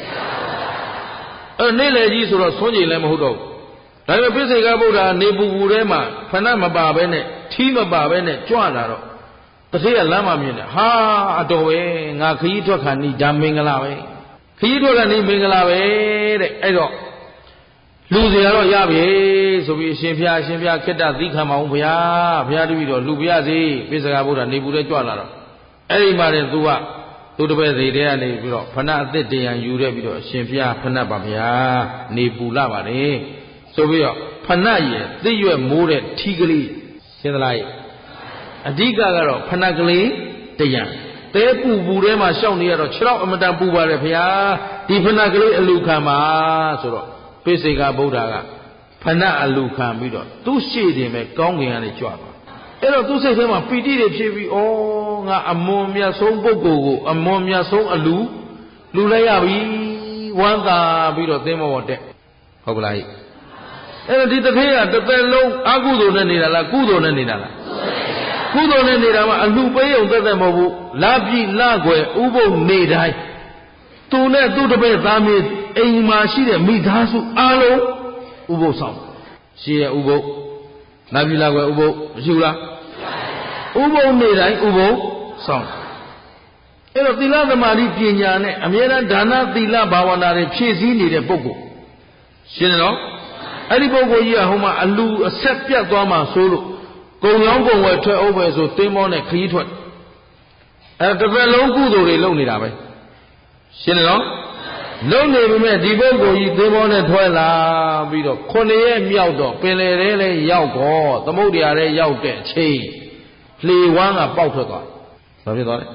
အဲ့နေ့လေကြီးဆိုတော့ဆွမ်းကြည်လည်းမဟုတ်တော့ဒါပေမဲ့ပစ္စေကဗုဒ္ဓနေပူပူထဲမှာဖဏမပါဘဲနဲ့ထီးမပါဘဲနဲ့ကြွလာတော့တတိယလမ်းမှာမြင်တယ်ဟာအတော်ပဲငါခရီးထွက်ခါနီးဒါမင်္ဂလာပဲခရီးထွက်ခါနီးမင်္ဂလာပဲတဲ့အဲ့တော့လူစရာတော့ရပြီဆိုပြီးအရှင်ဘုရားခိတ္တသီခံပါအောင်ဘုရားတပည့်တော်လူပြရစီပစ္စေကဗုဒ္ဓနေပူထဲကြွလာတော့အဲ့ဒီမှာတင်သူကသူတပည့်စီတဲကနေပြီးတော့ဖဏအသစ်တရားယူခဲ့ပြီးတော့အရှင်ဘုရားဖဏပါဗျာနေပူလာပါလေဆိုပြီးတော့ဖဏရဲ့သိရွက်မိုးတဲ့ထီးကလေးရှင်းသလားအဓိကကတော့ဖဏကလေးတရားတဲပူပူထဲမှာရှောက်နေရတော့6တော့အမတန်ပူပါတယ်ဗျာဒီဖဏကလေးအလူခံပါဆိုတော့ပိစိကဗုဒ္ဓကဖဏအလူခံပြီးတော့သူ့ရှေ့တင်ပဲကောင်းကင်ကနေကြွသွားအဲ့တော့သူ့စိတ်ထဲမှာပီတိတွေဖြစ်ပြီးဩငါအမွန်မြတ်ဆုံးပုဂ္ဂိုလ်ကိုအမွန်မြတ်ဆုံးအလူလိုက်ရပြီဝမ်းသာပြီးတော့သင်္ဘောပေါ်တက်ဟုတ်ကလားအဲ့တော့ဒီတစ်ခေတ်ကတစ်သက်လုံးအကုသိုလ်နဲ့နေတာလားကုသိုလ်နဲ့နေတာလားကုသိုလ်နဲ့နေတာမှအလှပေးုံသက်သက်မဟုတ်ဘူးလာပြီလာွယ်ဥပုပ်နေတိုင်းသူနဲ့သူ့တပည့်သားမင်းအိမ်မှာရှိတဲ့မိသားစုအားလုံးဥပုပ်ဆောင်ရှိရဲ့ဥပုပ်လာပြီလာွယ်ဥပုပ်မရှိဘူးလားဥပုပ်နေတိုင်းဥပုပ်ဆောင်အဲ့တော့သီလသမာဓိပညာနဲ့အမြဲတမ်းဒါနသီလဘာဝနာတွေဖြည့်ဆည်းနေတဲ့ပုဂ္ဂိုလ်ရှင်းနော်အဲ့ဒီပုဂ္ဂိုလ်ကြီးကဟိုမှာအလူအဆက်ပြတ်သွားမှဆိုလို့ကုံရောင်းကုံဝယ်ထွက်အောင်ပဲဆိုသင်္ဘောနဲ့ခရီးထွက်အဲ့တစ်ပတ်လုံးကုသိုလ်တွေလုပ်နေတာပဲရှင်းနော်လုပ်နေပြီမဲ့ဒီပုဂ္ဂိုလ်ကြီးသင်္ဘောနဲ့ထွက်လာပြီးတော့9ရက်မြောက်တော့ပင်လယ်ထဲလည်းရောက်တော့သမုဒ္ဒရာထဲရောက်တဲ့အချိန်လှေဝမ်းကပေါက်ထွက်သွားဘာဖြစ်သွားလဲ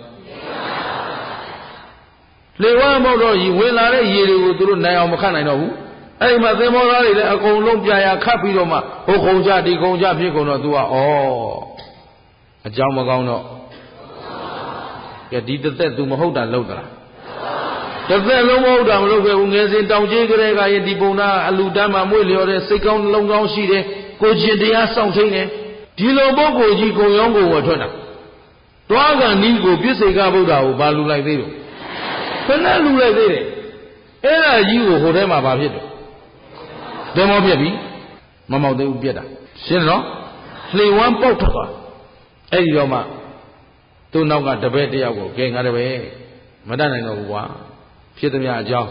လှေဝမ်းပေါက်တော့ဝင်လာတဲ့ရေတွေကိုသူတို့နိုင်အောင်မခတ်နိုင်တော့ဘူးအဲ့ဒီမှာသင်္ဘောသားတွေလည်းအကုန်လုံးပြာခတ်ပြီးတော့မှဟိုခုံကြဒီခုံကြဖြစ်ကုန်တော့ तू ကဩအကြောင်းမကောင်းတော့ကဲဒီတစ်သက် तू မဟုတ်တာလုပ်သလားတစ်သက်လုံးမဟုတ်တာမလုပ်ခဲ့ဘူးငယ်စဉ်တောင်ကြီးကလေးကရင်ဒီပုံနာအလူတန်းမှာမွေ့လျော်တဲ့စိတ်ကောင်းနှလုံးကောင်းရှိတယ်ကိုကျင်တရားစောင့်ထိန်တယ်ဒီလိုပုဂ္ဂိုလ်ကြီးကုံရောင်းကိုဝယ်ထွက်တာတွားကန်ဤကိုပြစ္ဆေကဗုဒ္ဓကိုဘာလူလိုက်သေးတော့ခဏလူလိုက်သေးတယ်အဲ့ဒါကြီးကိုဟိုထဲမှာဘာဖြစ်တယ်သင်္ဘောပြက်ပြီမမောက်သေးဘူးပြက်တာရှင်းနော်လှေဝမ်းပေါက်ထွက်သွားအဲ့ဒီတော့မှသူ့နောက်ကတပည့်တယောက်ကိုကဲငါတပည့်မတတ်နိုင်တော့ဘူးကွာဖြစ်သမျှအကြောင်း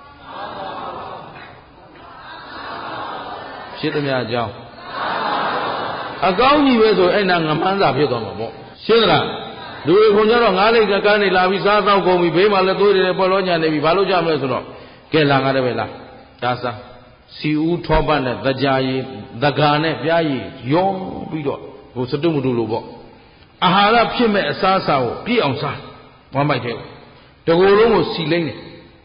ဖြစ်သမျှအကြောင်းအကောင်းကြီးပဲဆိုအဲ့နာငမန်းစာဖြစ်သွားမှာပေါ့ရှင်းသလားလူတွေခွန်ကြတော့ငါးလိတ်ကကန်းနေလာပြီးစားတော့ကုန်ပြီဘေးမှာလည်းသွေးတွေပေါ်လောညာနေပြီဘာလို့ကြမလဲဆိုတော့ကဲလာငါတပည့်လားဒါစားစီဦးထောပတ်နဲ့သကြာရည်သကာနဲ့ပြားရည်ရောပြီးတော့ဟိုစတုမတုလို့ပေါ့အာဟာရဖြစ်မဲ့အစားအစာကိုပြည့်အောင်စားဝမ်းမိုက်တဲ့တကူလုံးကိုစီလိမ့်တယ်ပ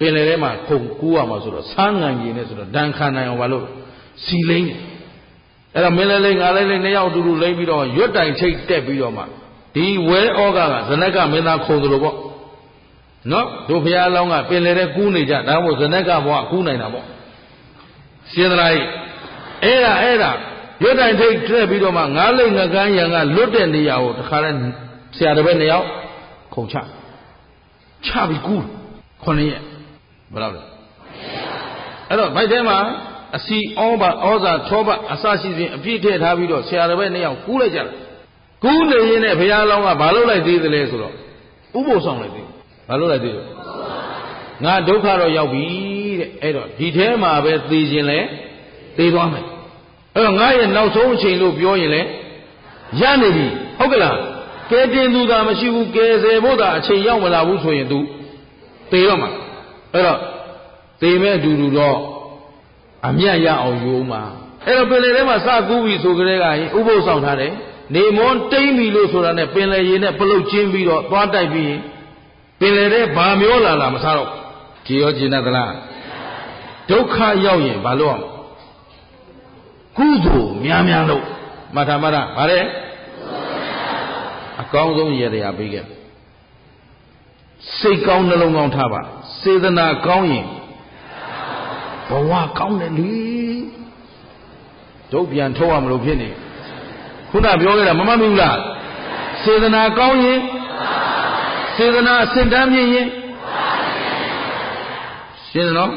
င်လေထဲမှာခုန်ကူးရမှာဆိုတော့ဆန်းငံကြီးနဲ့ဆိုတော့ဒဏ်ခံနိုင်အောင်ဘာလို့စီလိမ့်အဲ့တော့မင်းလည်းငါလည်းနှစ်ယောက်အတူတူလိမ့်ပြီးတော့ရွတ်တိုင်ချိတ်တက်ပြီးတော့မှဒီဝဲဩဃကဇနကမင်းသားခုံတယ်လို့ပေါ့နော်တို့ဘုရားလောင်းကပင်လေထဲကူးနေကြဒါမို့ဇနကဘဝကူးနိုင်တာပေါ့ရှင်းသလားအဲ့ဒါရွတ်တိုင်ထိတ်ထွက်ပြီးတော့မှငါးလိမ့်ငကန်းရံကလွတ်တဲ့နေရာကိုတခါလဲဆရာတစ်ပည့်နှစ်ယောက်ခုံချပြီးကူး9 ရက်ဘယ်လောက်လဲအဲ့တော့ဘိုက်ထဲမှာအစီဩဇာထောပတ်အစရှိစဉ်အပြည့်ထည့်ထားပြီးတော့ဆရာတစ်ပည့်နှစ်ယောက်ကူးလိုက်ကြတယ်ကူးနေရင်နဲ့ဘုရားလောင်းကဘာလုပ်လိုက်သေးသလဲဆိုတော့ဥပုသ်ဆောင်လိုက်သေးဘာလုပ်လိုက်သေးလဲငါဒုက္ခတော့ရောက်ပြီတဲ့အဲ့တော့ဒီထဲမှာပဲသိခြင်းလဲသိသွားမယ်အဲ့တော့ငါရဲ့နောက်ဆုံးအချိန်လို့ပြောရင်လဲရနေပြီဟုတ်ကလားကဲတင်သူသာမရှိဘူးကဲဆယ်ဖို့သာအချိန်ရောက်မလာဘူးဆိုရင် तू သေတော့မှာအဲ့တော့သေမဲ့အတူတူတော့အမြတ်ရအောင်ယူအောင်မှာအဲ့တော့ပင်လေထဲမှာစကူးပြီဆိုကြတဲ့ကဥပုသ်ဆောင်ထားတယ်နေမွန်းတိမ့်ပြီလို့ဆိုတာနဲ့ပင်လေရေနဲ့ပလုတ်ချင်းပြီးတော့သွားတိုက်ပြီးပင်လေထဲဘာမျောလာမစားတော့ကြည်ရောကျင်တတ်သလားဒုက္ခရောက်ရင်ဘာလို့အောင်ကုသိုလ်များလို့မထာမရဗါတဲ့အကောင်းဆုံးရတရားပေးခဲ့စိတ်ကောင်းနှလုံးကောင်းထားပါစေတနာကောင်းရင်ဘဝကောင်းတယ်လေဒုတ်ပြန်ထုတ်ရမလို့ဖြစ်နေခုနပြောခဲ့တာမမှတ်မိဘူးလားစေတနာကောင်းရင်စေတနာအစင်တမ်းမြင့်ရင်ရှင်းတယ်နော်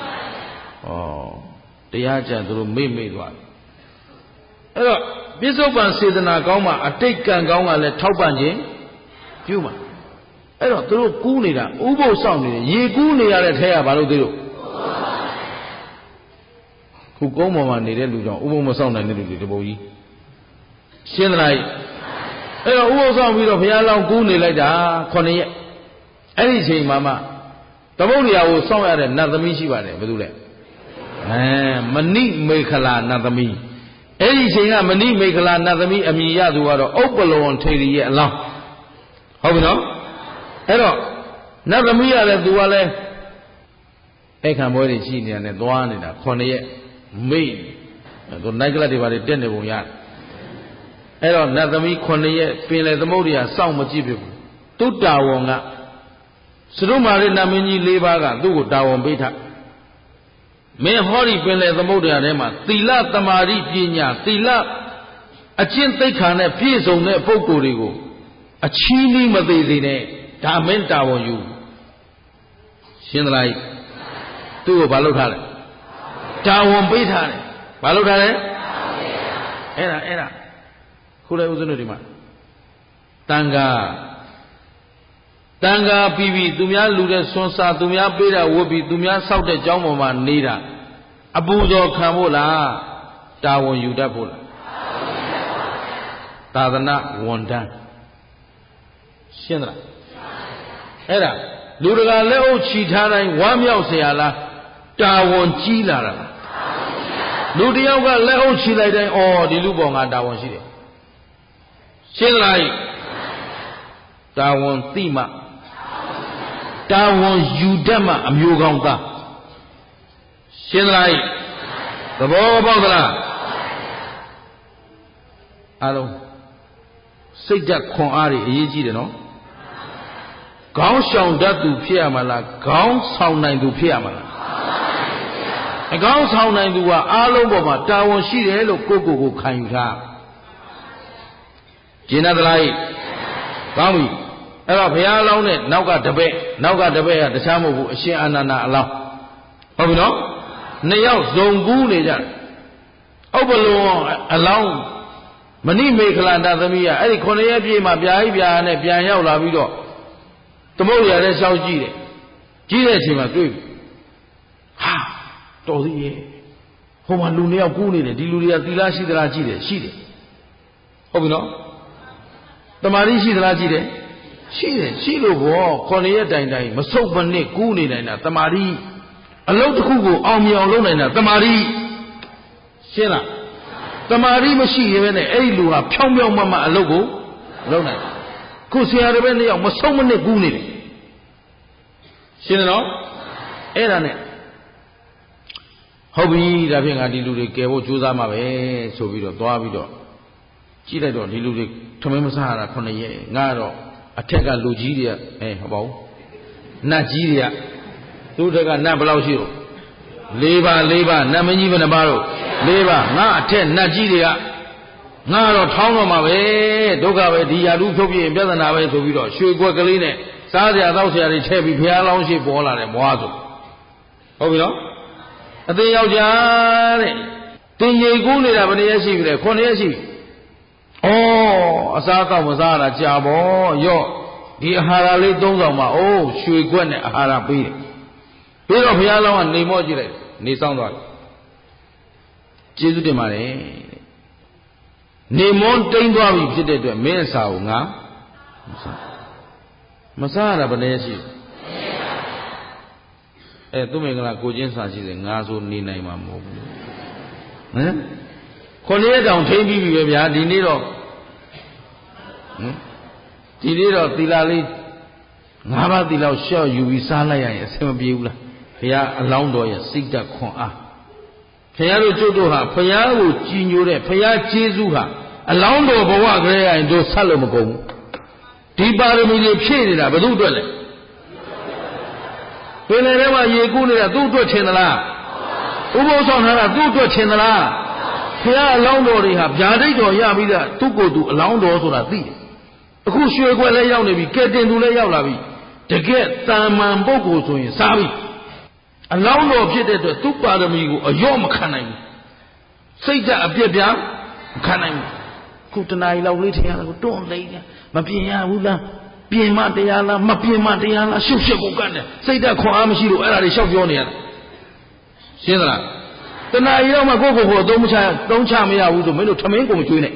တရားကြသူတို့မေ့သွားအဲ့တော့ပြစ္ဆုတ်ပံစေတနာကောင်းမှအတိတ်ကံကောင်းကလည်းထောက်ပံ့ခြင်းပြုမှာအဲ့တော့သူတို့ကူးနေတာဥပုသ်ဆောင်နေတယ်ရေကူးနေရတဲ့ထဲကဘာလို့သေးလို့ခုကုန်းပေါ်မှာနေတဲ့လူကြောင့်ဥပုသ်မဆောင်နိုင်တဲ့လူတွေတပုံကြီးရှင်းသလားအဲ့တော့ဥပုသ်ဆောင်ပြီးတော့ဘုရားလောင်းကူးနေလိုက်တာ9 ရက်အဲ့ဒီအချိန်မှာသမုဒ္ဒရာကိုစောင့်ရတဲ့နတ်သမီးရှိပါတယ်ဘယ်သူလဲမဏိမေခလာနတ်သမီးအဲ့ဒီအချိန်ကမဏိမေခလာနတ်သမီးအမည်ရသူကတော့ဥပ္ပလောထေရီရဲ့အလောင်းဟုတ်ပြီနော်အဲ့တော့နတ်သမီးရတဲ့သူကလည်းအဲ့ခံပွဲတွေရှိနေတာနဲ့သွားနေတာ9 ရက်မိတ်သူနိုက်ကလပ်တွေပါတက်နေပုံရတယ်အဲ့တော့နတ်သမီး9 ရက်ပင်လေသမုဒ္ဒရာစောင့်မကြည့်ဖြစ်ဘူးသူတာဝန်ကစရုမာရိနတ်မင်းကြီး၄ပါးကသူ့ကိုတာဝန်ပေးထားမင်းဟောဒီပင်လေသမုဒ္ဒရာထဲမှာသီလသမာဓိပညာသီလအကျင့်သိက္ခာနဲ့ပြည့်စုံတဲ့ပုဂ္ဂိုလ်တွေကိုအချီးနှီးမသေးသေးနဲ့ဒါမင်းတာဝန်ယူရှင်းသလားသူ့ကိုဘာလုပ်ထားလဲတာဝန်ပေးထားတယ်ဘာလုပ်ထားလဲအဲ့ဒါခုလည်းဦးဇင်းတို့ဒီမှာတန်ခါပြီးသူများလူတဲ့ဆွန်စာသူများပေးတာဝတ်ပြီးသူများစောက်တဲ့ကျောင်းပေါ်မှာနေတာအပူဇော်ခံဖို့လားတာဝန်ယူတတ်ဖို့လားသာသနာဝန်တန်းရှင်းသလားအဲ့ဒါလူတကာလက်အုပ်ချီထားတိုင်းဝမ်းမြောက်เสียလားတာဝန်ကြီးလာတာလူတယောက်ကလက်အုပ်ချီလိုက်တိုင်းဒီလူပေါ်ငါတာဝန်ရှိတယ်ရှင်းသလားတာဝန်သိမှတာဝန်ယူတတ်မှအမျိုးကောင်းသားရှင်းသလားသဘောပေါက်သလားအားလုံးစိတ်ဓာတ်ခွန်အားတွေအရေးကြီးတယ်နော်ခေါင်းဆောင်တတ်သူဖြစ်ရမှာလားခေါင်းဆောင်နိုင်သူဖြစ်ရမှာလားအခေါင်းဆောင်နိုင်သူကအားလုံးပေါ်မှာတာဝန်ရှိတယ်လို့ကိုခံယူထားကျင်တတ်သလားကောင်းပြီအဲ့တော့ဘုရားအလောင်းနဲ့နောက်ကတပည့်ကတခြားမဟုတ်ဘူးအရှင်အာနန္ဒာအလောင်းဟုတ်ပြီနော်နှစ်ယောက်ဇုံကူးနေကြတယ်ဥပ္ပလောအလောင်းမဏိမေခလာနတ်သမီးကအဲ့ဒီ9 ရက်ပြည့်မှာပြာနဲ့ပြန်ရောက်လာပြီးတော့သမုဒ္ဒရာထဲရှောက်ကြည့်တယ်ကြီးတဲ့အချိန်မှာတွေ့ပြီဟာတော်သေးရဲ့ဟိုမှာလူနှစ်ယောက်ကူးနေတယ်ဒီလူတွေကသီလရှိသလားကြည့်တယ်ရှိတယ်ဟုတ်ပြီနော်တမာတိရှိသလားကြည့်တယ်ရှိလို့ဘော9 ရက်တိုင်မဆုတ်မနစ်ကူးနေနိုင်တာတမာတိအလုပ်တစ်ခုကိုအောင်မြင်အောင်လုပ်နိုင်တာတမာတိရှင်းလားတမာတိမရှိရင်ပဲနဲ့အဲ့ဒီလူဟာဖြောင်းမမအလုပ်ကိုလုပ်နိုင်ခုဆရာတွေပဲနှစ်ယောက်မဆုတ်မနစ်ကူးနေတယ်ရှင်းတယ်နော်အဲ့ဒါနဲ့ဟုတ်ပြီဒါဖြင့်ငါဒီလူတွေကယ်ဖို့ကြိုးစားမှာပဲဆိုပြီးတော့သွားပြီးတော့ကြည့်လိုက်တော့ဒီလူတွေထမင်းမစားရတာ9ရက်ငါတော့အထက်ကလူကြီးတွေကဟုတ်ပါဘူးနတ်ကြီးတွေကသူ့ထက်ကနတ်ဘယ်လောက်ရှိတော့4 ပါနတ်မင်းကြီးဘယ်နှပါတော့4 ပါငါအထက်နတ်ကြီးတွေကငါတော့ထောင်းတော့မှာပဲဒုက္ခပဲဒီရာလူဖြုတ်ပြရင်ပြဿနာပဲဆိုပြီးတော့ရွှေကွက်ကလေးနဲ့စားစရာတောက်စရာတွေထည့်ပြီးဘုရားလောင်းရှိပေါ်လာတယ်မွားဆိုဟုတ်ပြီနော်အသေးယောက်ျားတဲ့တင်ကြီးကူးနေတာဘယ်နည်းရှိပြီလဲ9ရက်ရှိပြီဩအစားတော့မစားတာကြာပေါ့ရော့ဒီအာဟာရလေး3ဆောင်မှာအိုးရွှေကွက်နဲ့အာဟာရပေးတယ်ပြီးတော့ဘုရားလောင်းကနေမော့ကြည့်လိုက်နေဆောင်သွားတယ်ကျေးဇူးတင်ပါတယ်နေမွန်းတိမ်သွားပြီဖြစ်တဲ့အတွက်မင်းအစာကိုငါမစားရတာဘယ်နည်းရှိသူမင်္ဂလာကိုချင်းစာရှိတယ်ငါဆိုနေနိုင်မှာမဟုတ်ဘူးဟမ်9ရက်တောင်ထိမ့်ပြီးပြီပဲဗျာဒီနေ့တော့သီလလေး5 ပါးသီလကိုရှော့ယူပြီးစားလိုက်ရရင်အဆင်မပြေဘူးလားဘုရားအလောင်းတော်ရဲ့စိတ်ဓာတ်ခွန်အားဘုရားတို့ကျုပ်တို့ဟာဘုရားကိုကြည်ညိုတဲ့ဘုရားကျေးဇူးဟာအလောင်းတော်ဘဝကလေးရရင်တို့ဆက်လို့မကုန်ဘူးဒီပါရမီတွေဖြည့်နေတာဘယ်သူအတွက်လဲပင်လယ်ထဲမှာရေကူးနေတာသူ့အတွက်ထင်သလားဥပုသ်ဆောင်ထားတာသူ့အတွက်ထင်သလားဘုရားအလောင်းတော်တွေဟာဗျာဒိတ်တော်ရပြီးသားသူ့ကိုယ်သူအလောင်းတော်ဆိုတာသိတယ်အခုရွှေခွက်လည်းရောက်နေပြီကဲတင်သူလည်းရောက်လာပြီတကယ်တာမန်ပုဂ္ဂိုလ်ဆိုရင်စားပြီအလောင်းတော်ဖြစ်တဲ့အတွက်သူ့ပါရမီကိုအယော့မခံနိုင်ဘူးစိတ်ဓာတ်အပြည့်ပြားမခံနိုင်ဘူးခုတနားရီလောက်လေးထင်ရတယ်ကိုတွန့်လိမ့်တယ်မပြင်ရဘူးလားပြင်မတရားလားမပြင်မတရားလားရှုပ်ရှက်ကိုကတ်တယ်စိတ်ဓာတ်ခွန်အားမရှိလို့အဲ့ဒါတွေရှောက်ပြောနေရတယ်ရှင်းသလားတနားရီလောက်မှကိုယ့်ကိုယ်အသုံးချမရဘူးဆိုမင်းတို့ထမင်းကိုမကျွေးနဲ့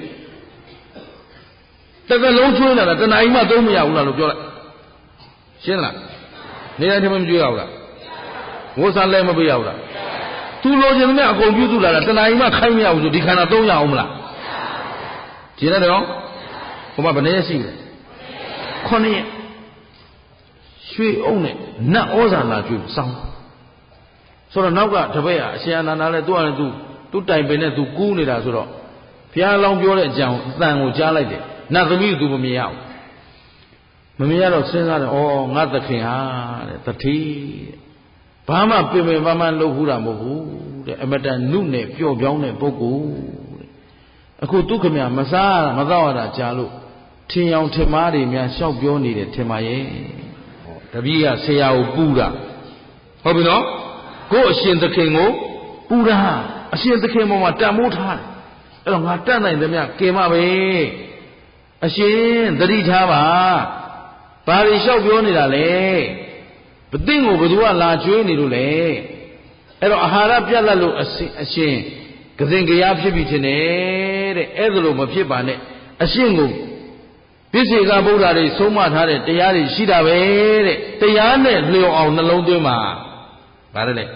တကယ်လုံးကျွေးလာတာတနားရီမှသုံးမရဘူးလားလို့ပြောလိုက်ရှင်းသလားနေတိုင်းထမင်းမကျွေးရဘူးလားဝိုးစားလဲမပေးရဘူးလားသူလိုချင်သမျှအကုန်ပြုစုလာတာတနားရီမှခိုင်းမရဘူးဆိုဒီခန္ဓာသုံးရအောင်မလားရှင်းတယ်နော်ဟိုမှာဘယ်နည်းရှိလဲ9ရက်ရွှေအုံနဲ့နတ်ဩဇာလာကျွေးစောင်းဆိုတော့နောက်ကတပည့်ကအရှင်အနန္ဒာလည်းသူ့အနေနဲ့သူတိုင်ပင်နဲ့သူကူးနေတာဆိုတော့ဘုရားလောင်းပြောတဲ့အကြောင်းအတန်ကိုကြားလိုက်တယ်နတ်သမီးကသူမမြင်ရဘူးမမြင်ရတော့စဉ်းစားတယ်ဩငါသခင်ဟာတဲ့တတိဘာမှပင်ပင်ပန်းပန်းလုပ်ဘူးတာမဟုတ်ဘူးတဲ့အမတန်နုနဲ့ပျော့ပြောင်းတဲ့ပုဂ္ဂိုလ်တဲ့အခုသူခမရမစားမတော့ရတာကြားလို့ထင်အောင်ထင်မှားတွေများရှောက်ပြောနေတယ်ထင်ပါရဲ့တပည့်ကဆရာကိုပူတာဟုတ်ပြီနော်ကိုအရှင်သခင်ကိုပူတာအရှင်သခင်ပေါ်မှာတန်မိုးထားတယ်အဲ့တော့ငါတတ်နိုင်သမျှကင်မပဲအရှင်သတိထားပါဘာတွေလျှောက်ပြောနေတာလဲဘသိကိုဘသူကလာကျွေးနေလို့လဲအဲ့တော့အာဟာရပြတ်လက်လို့အရှင်ကစင်ကြရားဖြစ်ပြီထင်တယ်တဲ့အဲ့ဒါလို့မဖြစ်ပါနဲ့အရှင်ကိုပြစ္ဆေကဗုဒ္ဓတွေဆုံးမထားတဲ့တရားတွေရှိတာပဲတဲ့တရားနဲ့လျော်အောင်နှလုံးသွင်းပါဗါတယ်လေ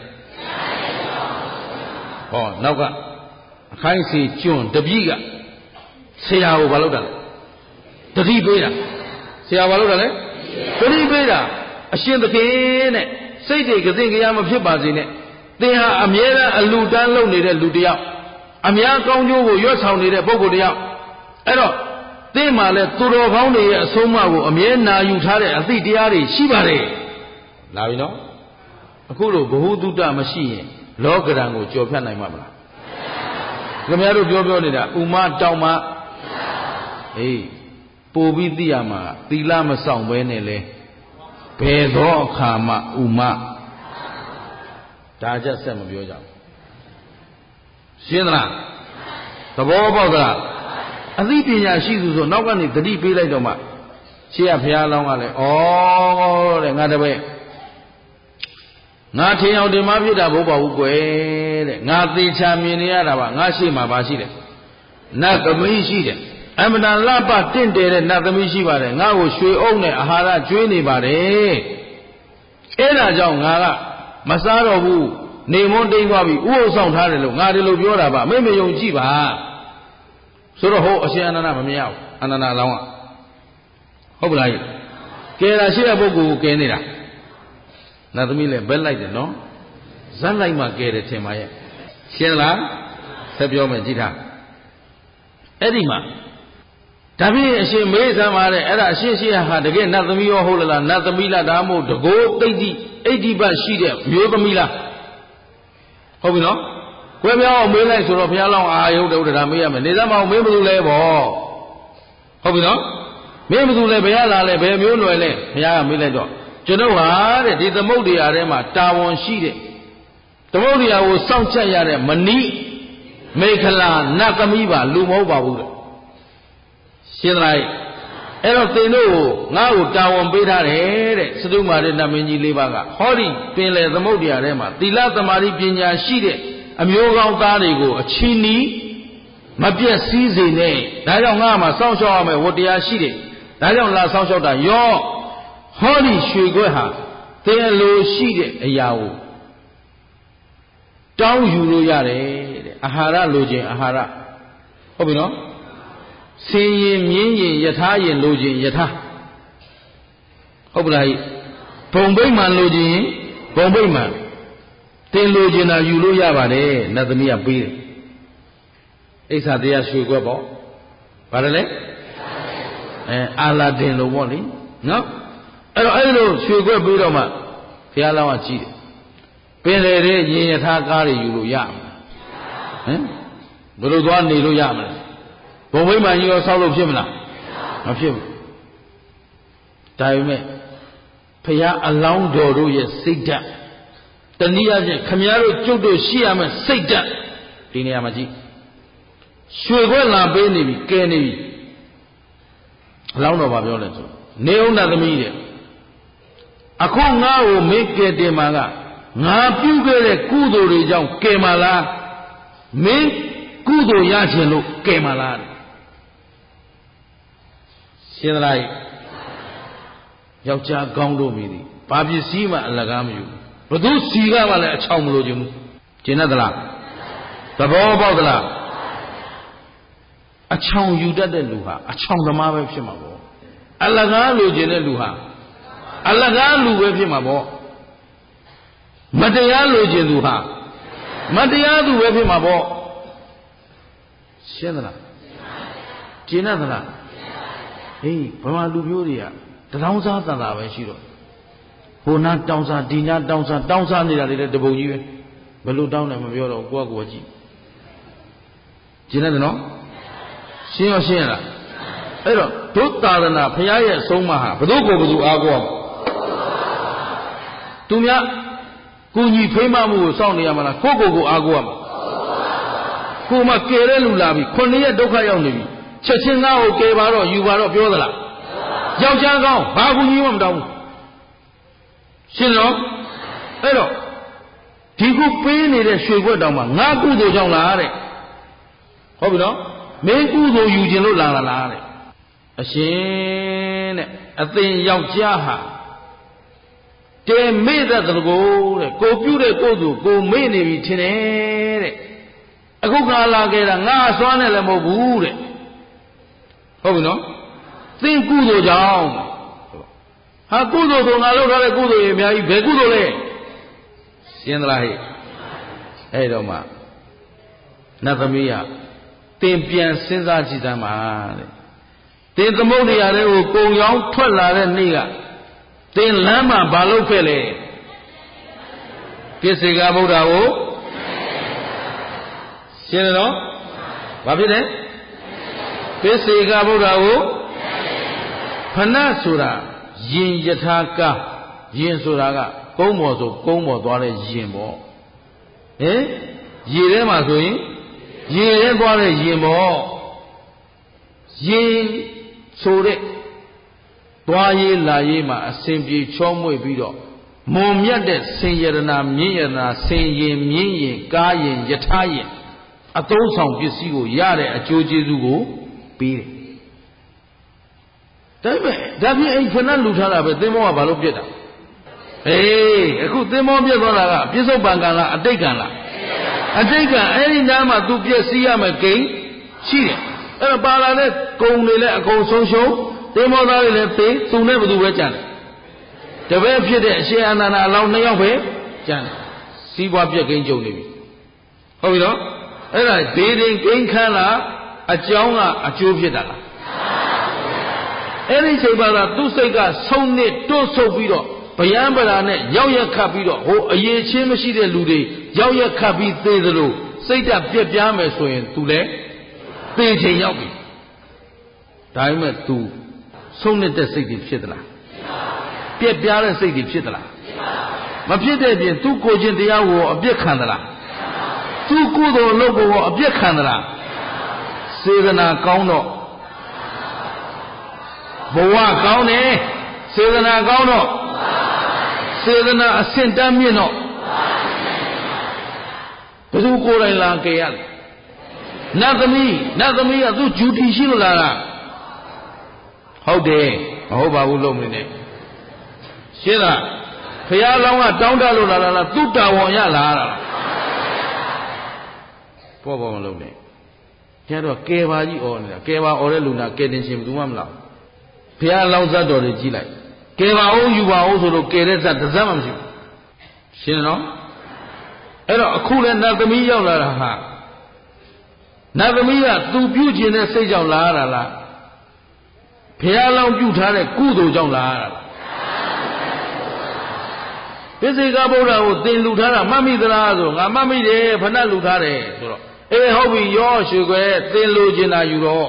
ဟောနောက်ကအခိုင်းစီကျွန်းတပည့်ကဆရာကိုဘာလုပ်တာလဲတတိပေးတာဆရာဘာလုပ်တာလဲတတိပေးတာအရှင်သခင်တဲ့စိတ်တွေကစင်ကြရမဖြစ်ပါစေနဲ့သင်ဟာအမြဲတမ်းအလူတန်းလုပ်နေတဲ့လူတစ်ယောက်အများကောင်းကျိုးကိုရွတ်ဆောင်နေတဲ့ပုဂ္ဂိုလ်တစ်ယောက်အဲ့တော့သင်မှလည်းသူတော်ကောင်းတွေရဲ့အဆုံးအမကိုအမြဲနာယူထားတဲ့အသည့်တရားတွေရှိပါတယ်လာပြီနော်အခုလိုဘ ഹു တုတမရှိရင်လောကရန်ကိုကြော်ဖြတ်နိုင်မှာမလားခင်ဗျားတို့ပြောနေတာဥမတောင်မအေးပို့ပြီးသိရမှာသီလမဆောင်ဘဲနဲ့လဲဘယ်သောအခါမှဥမဒါကြဆက်မပြောကြဘူးရှင်းသလားသဘောပေါက်သလားအသိပညာရှိသူဆိုနောက်ကနေသတိပေးလိုက်တော့မှရှေ့ကဘုရားလောင်းကလည်းဩတဲ့ငါတပည့်ငါထင်အောင်တင်မဖြစ်တာဘိုးပါဘူးကွယ်တဲ့ငါသေချာမြင်နေရတာပါငါရှိမှပါရှိတယ်နတ်သမီးရှိတယ်အမှန်တန်လှပတင့်တယ်တဲ့နတ်သမီးရှိပါတယ်ငါ့ကိုရွှေအုံနဲ့အာဟာရကျွေးနေပါတယ်အဲ့ဒါကြောင့်ငါကမစားတော့ဘူးနေမွန်းတိမ်သွားပြီဥပုသ်ဆောင်ထားတယ်လို့ငါဒီလိုပြောတာပါမိမယုံကြည့်ပါဆိုတော့ဟိုအရှင်အနန္ဒမမြင်ရဘူးအနန္ဒအလောင်းကဟုတ်ပလားကဲတာရှိတဲ့ပုဂ္ဂိုလ်ကိုကဲနေတာနတ်သမီးလည်းဘက်လိုက်တယ်နော်ဇက်လိုက်မှကဲတယ်ထင်ပါရဲ့ရှင်းလားဆက်ပြောမယ်ကြည့်ထားအဲ့ဒီမှာဒါဖြင့်အရှင်မေးစမ်းပါတဲ့အဲ့ဒါအရှင်ရှိဟာတကယ်နတ်သမီးရောဟုတ်လားနတ်သမီးလားဒါမှမဟုတ်တကိုးတိတ်တိအိဋ္ဌိပတ်ရှိတဲ့မျိုးသမီးလားဟုတ်ပြီနော်ကွဲပြားအောင်မေးလိုက်ဆိုတော့ဘုရားလောင်းအာယုဒ္ဓဒါမေးရမယ်နေသမအောင်မေးမလို့လဲပေါ့ဟုတ်ပြီနော်မင်းဘယ်သူလဲဘယ်ရလာလဲဘယ်မျိုးလွယ်လဲဘုရားကမေးလိုက်တော့ကျွန်တော်ဟာတဲ့ဒီသမုဒ္ဒရာထဲမှာတာဝန်ရှိတဲ့သမုဒ္ဒရာကိုစောင့်ချက်ရတဲ့မဏိမေခလာနတ်သမီးပါလူမဟုတ်ပါဘူးတဲ့ရှင်းလိုက်အဲ့တော့သင်တို့ကိုငါ့ကိုတာဝန်ပေးထားတယ်တဲ့စတုမာရနတ်မင်းကြီး၄ပါးကဟောဒီပင်လေသမုဒ္ဒရာထဲမှာသီလသမာဓိပညာရှိတဲ့အမျိုးကောင်းသားတွေကိုအချီးနီးမပြည့်စည်စေနဲ့ဒါကြောင့်ငါမှစောင့်ရှောက်ရမယ်ဝတ္တရားရှိတယ်ဒါကြောင့်လာစောင့်ရှောက်တာရောဟောဒီရွှေခွက်ဟာသင်လိုရှိတဲ့အရာကိုတောင်းယူလို့ရတယ်တဲ့အာဟာရလိုခြင်းအာဟာရဟုတ်ပြီနော်ဆင်းရင်မြင်းရင်ယထာရင်လိုခြင်းယထာဟုတ်ပလားဟိဘုံဗိမာန်လိုခြင်းဘုံဗိမာန်သင်လိုခြင်းတာယူလို့ရပါတယ်နတ်သမီးကပေးတယ်အိစ္ဆာတရားရွှေခွက်ပေါ့ဗါတယ်လေအာလာဒင်လိုပေါ့လေနော်အဲ့တော့အဲ့လိုရွှေခွက်ပြီးတော့မှဘုရားလောင်းကကြည့်တယ်ပင်လေတဲ့ရင်ယထာကားတွေယူလို့ရမှာဟမ်ဘယ်လိုသွားနေလို့ရမလဲဘုံဝိမာန်ကြီးရောဆောက်လို့ဖြစ်မလားမဖြစ်ဘူးဒါပေမဲ့ဘုရားအလောင်းတော်တို့ရဲ့စိတ်ဓာတ်တနည်းအားဖြင့်ခမည်းတော်ကျုပ်တို့ရှိရမယ့်စိတ်ဓာတ်ဒီနေရာမှာကြည့်ရွှေခွက်လာပေးနေပြီကဲနေပြီအလောင်းတော်ဘာပြောလဲဆိုနေဦးနတ်သမီးတဲ့အခုငါ့ကိုမေးကဲတင်မှာကငါပြုခဲ့တဲ့ကုသိုလ်တွေကြောင့်ကဲမှာလားမင်းကုသိုလ်ရခြင်းလို့ကဲမှာလားရှင်းသလားယောက်ျားကောင်းတို့မိသည်ဘာပစ္စည်းမှအလကားမယူဘသူစီကမှလည်းအချောင်မလို့ခြင်းဘူးကျင်သလားသဘောပေါက်သလားအချောင်ယူတတ်တဲ့လူဟာအချောင်သမားပဲဖြစ်မှာပေါ့အလကားလိုချင်တဲ့လူဟာအလကားလူပဲဖြစ်မှာပေါ့မတရားလိုချင်သူဟာမတရားသူပဲဖြစ်မှာပေါ့ရှင်းသလားကျင်သလားဟေးဗမာလူမျိုးတွေကတထောင်စားတန်တာပဲရှိတော့ဟိုနာတောင်းစားဒီနာတောင်းစားနေတာတွေလည်းတပုံကြီးပဲဘယ်လိုတောင်းတယ်မပြောတော့ကိုယ့်ကိုယ်ကြည့်ကျင်တယ်နော်ရှင်းရောရှင်းရလားအဲ့တော့ဒုသာသနာဘုရားရဲ့အဆုံးအမဟာဘယ်သူကိုဘယ်သူအားကိုးအောင်သူများကိုကြီးဖိမမှုကိုစောင့်နေရမှာလားကိုယ့်ကိုယ်အားကိုးရမှာကိုမကယ်တဲ့လူလာပြီ9ရက်ဒုက္ခရောက်နေပြီချက်ချင်းငါ့ကိုကယ်ပါတော့ယူပါတော့ပြောသလားယောက်ျားကောင်းဘာကူကြီးမှမတောင်းဘူးရှင်းတော့အဲ့တော့ဒီခုပေးနေတဲ့ရွှေခွက်တောင်မှငါကုသိုလ်ကြောင့်လားတဲ့ဟုတ်ပြီနော်မင်းကုသိုလ်ယူခြင်းလို့လာလားတဲ့အရှင်တဲ့အသင်ယောက်ျားဟာတဲမေ့တဲ့တကိုးတဲ့ကိုပြုတဲ့ကိုယ်သူကိုမေ့နေပြီထင်တယ်တဲ့အခုကလာခဲ့တာငါအစွမ်းနဲ့လည်းမဟုတ်ဘူးတဲ့ဟုတ်ပြီနော်သင်ကုသိုလ်ကြောင့်ဟာကုသိုလ်ဆိုငါလုပ်ထားတဲ့ကုသိုလ်တွေအများကြီးဘယ်ကုသိုလ်လဲရှင်းသလားဟဲ့အဲ့တော့မှနတ်သမီးကသင်ပြန်စဉ်းစားကြည့်စမ်းပါတဲ့သင်သမုဒ္ဒရာတွေကိုကုံရောင်းထွက်လာတဲ့နေ့ကသင်လမ်းမှာဘာလုပ်ခဲ့လဲကိစ္စေကဗုဒ္ဓကိုရှင်းတယ်နော်ဘာဖြစ်လဲကိစ္စေကဗုဒ္ဓကိုဖဏဆိုတာယင်ယထာကာယင်ဆိုတာကကုန်းပေါ်ဆိုကုန်းပေါ်သွားတဲ့ယင်ပေါ့ဟင်ရေထဲမှာဆိုရင်ရေထဲသွားတဲ့ယင်ပေါ့ယင်ဆိုတဲ့သွားရေးလာရေးမှာအစဉ်ပြေချောမွေ့ပြီးတော့မွန်မြတ်တဲ့ဆင်ရတနာမြင့်ရတနာဆင်ရင်မြင့်ရင်ကားရင်ယထာရင်အသုံးဆောင်ပစ္စည်းကိုရတဲ့အကျိုးကျေးဇူးကိုပေးတယ်ဒါပေမဲ့ဒါဖြင့်အဲ့ခဏလူထားတာပဲသင်္ဘောကဘာလို့ပြက်တာအေးအခုသင်္ဘောပြက်သွားတာကပြစ္ဆုတ်ပံကံလားအတိတ်ကံလားအတိတ်ကံအဲ့ဒီနားမှာသူပြက်စီးရမယ်ဂိမ်းရှိတယ်အဲ့တော့ပါလာတဲ့ကုံတွေလည်းအကုန်ဆုံးရှုံးသင်္ဘောသားတွေလည်းသိသူနဲ့ဘယ်သူပဲကြံတယ်တပည့်ဖြစ်တဲ့အရှင်အာနန္ဒာအလောင်း2ယောက်ပဲကျန်စီးပွားပြက်ကိန်းကြုံနေပြီဟုတ်ပြီနော်အဲ့ဒါဒေဒင်ကိန်းခန်းလားအကြောင်းကအကျိုးဖြစ်တာလားအဲ့ဒီချိန်ပါကသူ့စိတ်ကဆုံးနစ်တွန့်ဆုတ်ပြီးတော့ဗျံပရာနဲ့ရောက်ရက်ခတ်ပြီးတော့ဟိုအရေးချင်းမရှိတဲ့လူတွေရောက်ရက်ခတ်ပြီးသေသလိုစိတ်ဓာတ်ပြက်ပြားမယ်ဆိုရင်သူလည်းသေချိန်ရောက်ပြီဒါပေမဲ့သူဆုံးနစ်တဲ့စိတ်တွေဖြစ်သလားပြက်ပြားတဲ့စိတ်တွေဖြစ်သလားမဖြစ်တဲ့ပြင်သူကိုချင်းတရားကိုအပြစ်ခံသလားသူကုသိုလ်လုပ်ကိုအပြစ်ခံသလားစေတနာကောင်းတော့ဘဝကောင်းတယ်စေတနာကောင်းတော့စေတနာအဆင့်တန်းမြင့်တော့ဘယ်သူကိုယ်တိုင်လာကြရလဲနတ်သမီးကသူဂျူတီရှိလို့လာတာဟုတ်တယ်မဟုတ်ပါဘူးလို့မနေနဲ့ရှင်းလားဘုရားလောင်းကတောင်းတလို့လာလားသူတာဝန်ရလာတာပေါ့မလုပ်နဲ့ကျတော့ကယ်ပါကြီးអော်နေတာကယ်ပါអော်တဲ့လူနာကယ်တင်ရှင်ဘယ်သူမှမလာဘုရားလောင်းဇတ်တော်တွေကြီးလိုက်ကယ်ပါအောင်ယူပါအောင်ဆိုလို့ကယ်တဲ့ဇတ်တစ်ဇတ်မှမရှိဘူးရှင်းနော်အဲ့တော့အခုလည်းနတ်သမီးရောက်လာတာဟာနတ်သမီးကသူပြုကျင်တဲ့စိတ်ကြောင့်လာရတာလားဘုရားလောင်းပြုထားတဲ့ကုသိုလ်ကြောင့်လာရတာလားပိစိကဗုဒ္ဓကိုသင်လူထားတာမှတ်မိသလားဆိုငါမှတ်မိတယ်ဖဏလူထားတယ်ဆိုတော့အေးဟုတ်ပြီရောရွှေခွဲသင်လူကျင်တာယူတော့